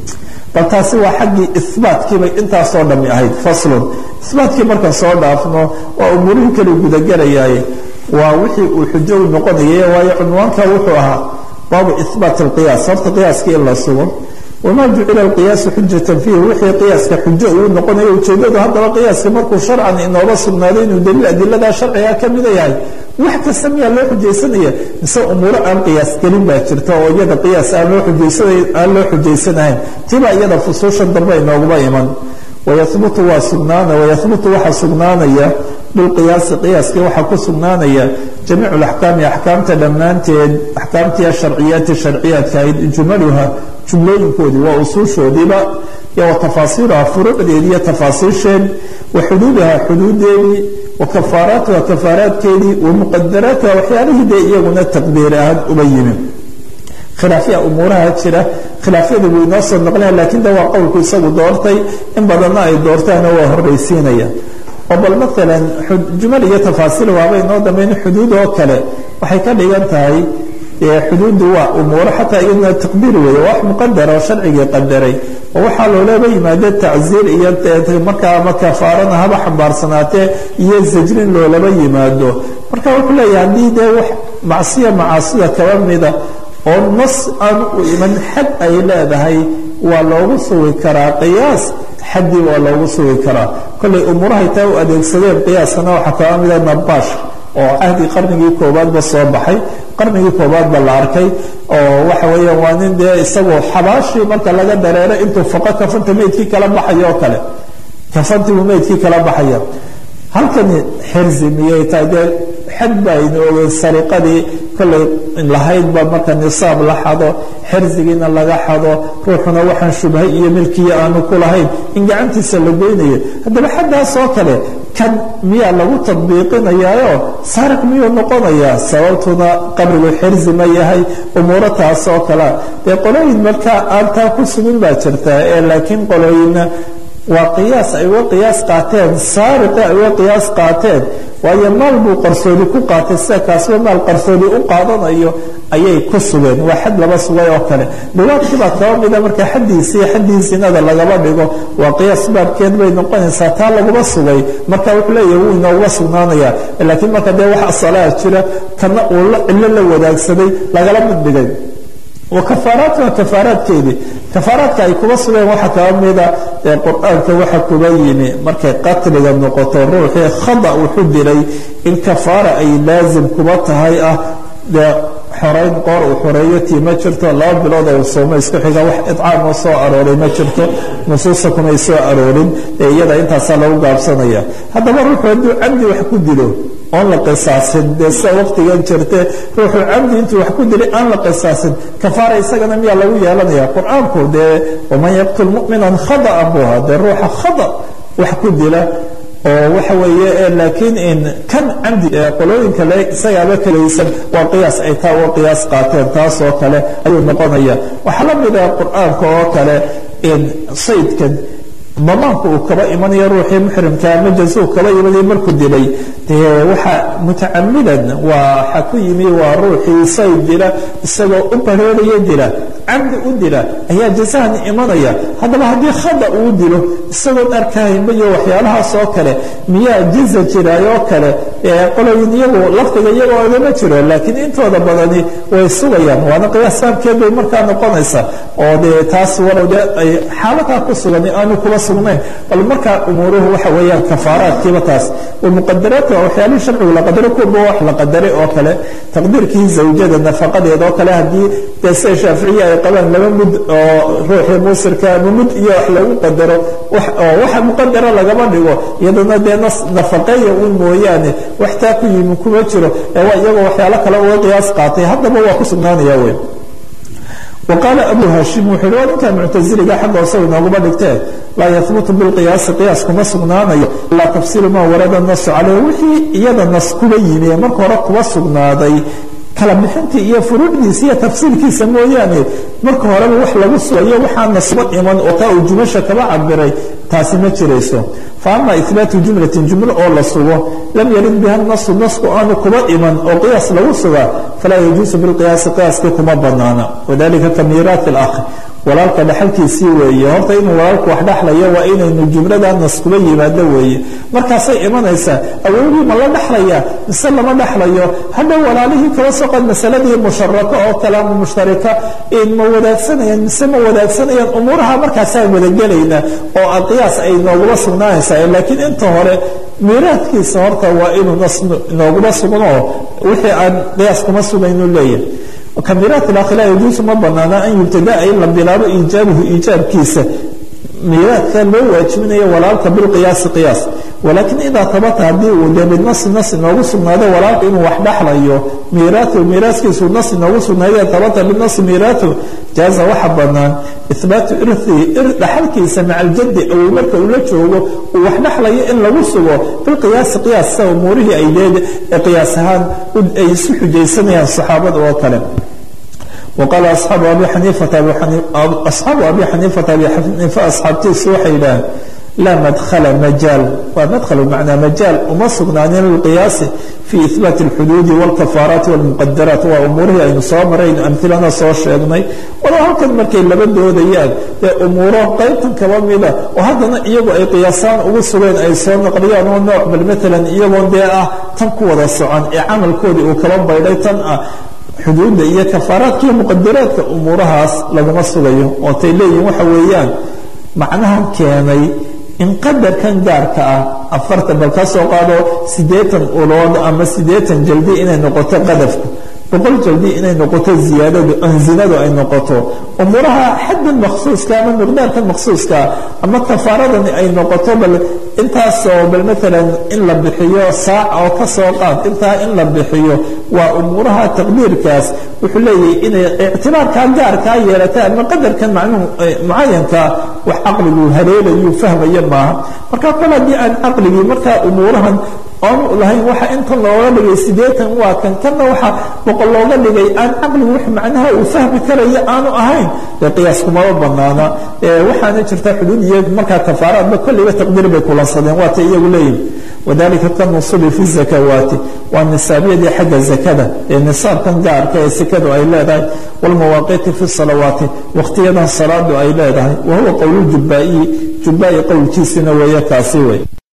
bal taasi waa xaggii isbaatkii bay intaasoo dhammi ahayd faslun isbaatkii markaan soo dhaafno waa umuurihii kale gudagelayay waa wixii uu xujo u noqonayay waayo cunwaanka wuxuu ahaa baabu ihbaat alqiyaas horta qiyaaskii in la sugo wamaa jucila alqiyaasu xujatan fiihi wixii qiyaaska xujo uu noqonayo ujeedadu haddaba qiyaaska markuu sharcan inooba sugnaaday inuu daliil adiladaa sharciga ka mida yahay wax kasta miyaa loo xujaysanaya mise umuuro aan qiyaas gelin baa jirta oo iyada qiyaas aan loo xujaysanay aan loo xujaysanahayn tibaa iyada fusuushan dambe inooguba iman wayahbutu waa sugnaana wayahbutu waxaa sugnaanaya bilqiyaasi qiyaaskii waxaa ku sugnaanaya jamiicu alaxkaami axkaamta dhammaanteed axkaamtii sharciyaati sharciyaadka ahayd jumaluha jumlooyinkoodii waa usuushoodiiba iyo wa tafaasiiluha furuucdeedii iyo tafaasiisheed wa xuduudaha xuduudeedii wa kafaaraatuha kafaaraadkeedii wa muqadaraatuha waxyaalihii dee iyaguna taqdiir ahaan uba yimi khilaafya umuuraha jira khilaafyada wuu inoo soo noqonaya laakiin de waa qowlku isagu doortay in badanna ay doortaana waa horraysiinaya oo bal maalan jumal iyo tafaasiil waaba inoo dambeyn xuduud oo kale waxay ka dhigan tahay xuduuddu waa umuuro xataa iyadna taqdiir weeye wax muqadara oo sharcigii qadaray oo waxaa loolaba yimaada tacziir iyo markaa ama kafaarana haba xambaarsanaatee iyo zajrin loolaba yimaado marka wuxuu leeyahay haddii dee wax macsiya macaasida kaba mida oo nas aan u iman xad ay leedahay waa loogu sugi karaa qiyaas xaddii waa loogu sugi karaa kollay umuurahay taa u adeegsadeen qiyaaskana waxaa kaba mida nabaash oo cahdi qarnigii koobaadba soo baxay qarnigii koobaadba la arkay oo waxa weeyaan waa nin dee isagoo xabaashii marka laga dareero intuu faqo kafanta meydkii kala baxayo oo kale kafantiibuu meydkii kala baxaya halkani xirzi miyay tahay dee xad baa aynu ogey sariqadii kollay lahaydba marka nisaab la xado xirzigiina laga xado ruuxuna waxaan shubhay iyo milkiya aanu ku lahayn in gacantiisa la goynayo haddaba xaddaas oo kale kan miyaa lagu tadbiiqinayaayo saariq miyuu noqonayaa sababtuna qabrigu xirzi ma yahay umuuro taas oo kalea dee qolooyin markaa aan taa ku sugin baa jirtaa ee laakiin qolooyinna waa qiyaas ay uga qiyaas qaateen saariqi ay uga qiyaas qaateen waayo maal buu qarsoodi ku qaatay sida kaasba maal qarsoodi u qaadanayo ayay ku sugeen waa xad laba sugay oo kale dhawaadkii baa kaba mida marka xaddiisii xaddii sinada lagaba dhigo waa qiyaas baabkeed bay noqonaysaa taa laguma sugay marka wuxuu leeyahay wuu inooguba sugnaanayaa laakiin marka dee wax asalaa jira kana uu la cillo la wadaagsaday lagala mid dhigay wa kafaaraatuha kafaaraadkeedii kafaaraadka ay kuba sugeen waxaa kaba mida ee qur-aanka waxa kuba yimi markay qatliga noqoto ruuxii khada wuxuu dilay in kafaara ay laazim kuba tahay ah dee xorayn qoor uu xoreeyo tii ma jirto laba bilood oo soomo isku xiga wax idcaam oo soo arooray ma jirto nusuusta kumay soo aroorin ee iyada intaasaa lagu gaabsanaya haddaba ruuxu hadduu camdi wax ku dilo oon la qisaasin dee sida waqtigan jirte ruuxuu camdi intuu wax ku dilay aan la qisaasin kafaara isagana miyaa lagu yeelanaya qur-aanku dee waman yaqtul mu'minan khada'an buha dee ruuxa khada wax ku dila oo waxa weeye laakiin in kan camdi qolooyinka le isagaaba kalaysan waa qiyaas ay taa uga qiyaas qaateen taas oo kale ayuu noqonaya waxaa la mida qur-aanka oo kale in saydkan damaanku uu kaba imanayo ruuxii muxrimka ama jasuu kaba imanayo markuu dilay dee waxa mutacamidan waxa ku yimi waa ruuxii sayd dila isagoo u bareeraya dila camdi u dila ayaa jasahan imanaya haddaba haddii khada uu dilo isagoon arkahaynba iyo waxyaalahaas oo kale miyaa jaza jiraayoo kale qoloyin iyagu lafdiga iyagoo ogama jiro laakiin intooda badani way sugayaan waana qiyaas saabkeed bay markaa noqonaysa oo dee taas walow de ay xaaladaa ku sugan aanu kula sugnayn bal markaa umuuruhu waxa weeyaan kafaaraadkiiba taas muqadaraadka waxyaalihii sharcigu la qadaro kuwa wax la qadaray oo kale taqdiirkii zawjada nafaqadeeda oo kale haddii dee sida shaaficiya ay qabaan laba mud oo ruuxii muusirka ama mud iyo wax lagu qadaro oo waxa muqadara lagama dhigo iyadana dee nas nafaqeeya un mooyaane wax taa ku yimi kuma jiro ee waa iyagoo waxyaalo kale uga qiyaas qaatay haddaba waa ku sugnaanaya wey وقال أبو هاشم وحلو أنك معتزلي حق وصول نغبا دكتاه لا يثبت بالقياس قياس كما سغنانيا لا تفسير ما ورد النص عليه وحي يد النص كبيني مركو رق وسغنادي kala bixintii iyo furuucdiisa iyo tafsiirkiisa mooyaane marka horeba wax lagu sugayo waxaa nasbo iman oo taa uu jumasha kaba cabiray taasi ma jirayso faama ihbaatu jumlatin jumla oo la sugo lam yarid biha nasu nasku aanu kuba iman oo qiyaas lagu suga falaa yajuusu bilqiyaasi qiyaaska kuma banaana wadalika kamiraat alakh walaalka dhaxalkiisii weeye horta inuu walaalku wax dhaxlayo waa inaynu jumlada nas kuba yimaado weeye markaasay imanaysaa awowgii ma la dhaxlaya mise lama dhaxlayo hadda walaalihii kala soo qad masaladii musharaka oo kalaamu mushtarika in ma wadaagsanayaan mise ma wadaagsanayaan umuuraha markaasaan wadagelayna oo qiyaas ay noogula sugnaanaysaa laakiin inta hore miiraadkiisa horta waa inuu nas noogula sugno wixii aan qiyaas kuma sugaynu leeyahay كميرات الأخ لا يجوز ما بنانا أن يبتدأ إلا بلاب إيجابه إيجاب كيسة ميراث كان لو واجبنا ولا بالقياس قياس ولكن إذا ثبت هذه وده بالنص النص نوصل من هذا ولا إنه واحد أحلى ميراث وميراث كيس النص نوصل من هذا ثبت بالنص ميراثه جاز واحد بنان إثبات إرثه إرث حلك يسمع الجد أو الملك أو لجه وواحد أحلى إن لوصله بالقياس قياس سو موره أيداد قياسها يسوح جيسنا الصحابة وكلام وقال أصحاب أبي حنيفة أبي حنيفة أصحاب أبي حنيفة أبي حنيفة أصحاب تسوحي لا لا مدخل مجال ومدخل معنى مجال ومصرنا عن القياس في إثبات الحدود والكفارات والمقدرات وأموره أي صامرين أمثلنا صوش أغني ولا هكذا مركي لبده ديان أموره قيبتا كواملة وهذا يبقى أي قياسان وصلين أي صام قريان والنوع بل مثلا يبقى دياء تنكوض الصعان إعامل كودي وكلام بيليتان حدود iyo kafaaraadka muqaddaraadka umurahaas laga sugayo oo tayleeyay waxa weeyaan macnaha keenay in qadarkan gaarka ah afarta bal ka soo qaado sideetan ulood ama sideetan jaldi inay noqoto qadafku boqol jaldi inay noqoto ziyaadada anzinadu ay noqoto umuraha xad makhsuus ka ama miqdaarkan makhsuus ka ama kafaaradan ay noqoto bal intaas oo bal mesela in la bixiyo saac oo ka soo qaad inta in la bixiyo waa umuraha taqdiirkaas wuxuu leeyahay in i'tibaarka gaarka yeelata ama qadarkan macnuu muayanka wax aqligu hareelayo fahmayo ma marka qaladii aan aqligi marka umurahan aan lahayn waxa inta looga dhigay sideetan waa kan kana waxa boqol looga dhigay aan aqligu wax macnaha uu fahmi karayo aanu ahayn qiyaas kuma banaana waxaana jirta xuduud iyo marka kafaaraad ba kulliga taqdiir bay kula sadeen waa tay iyagu leeyihiin وذلك كان نصب في الزكوات والنسابية دي حق الزكاة النصاب كان جار كيسكد أي لا ده والمواقيت في الصلوات واختيارها الصلاة أي لا ده وهو قول الجبائي جبائي قول تيسنا ويا كاسوي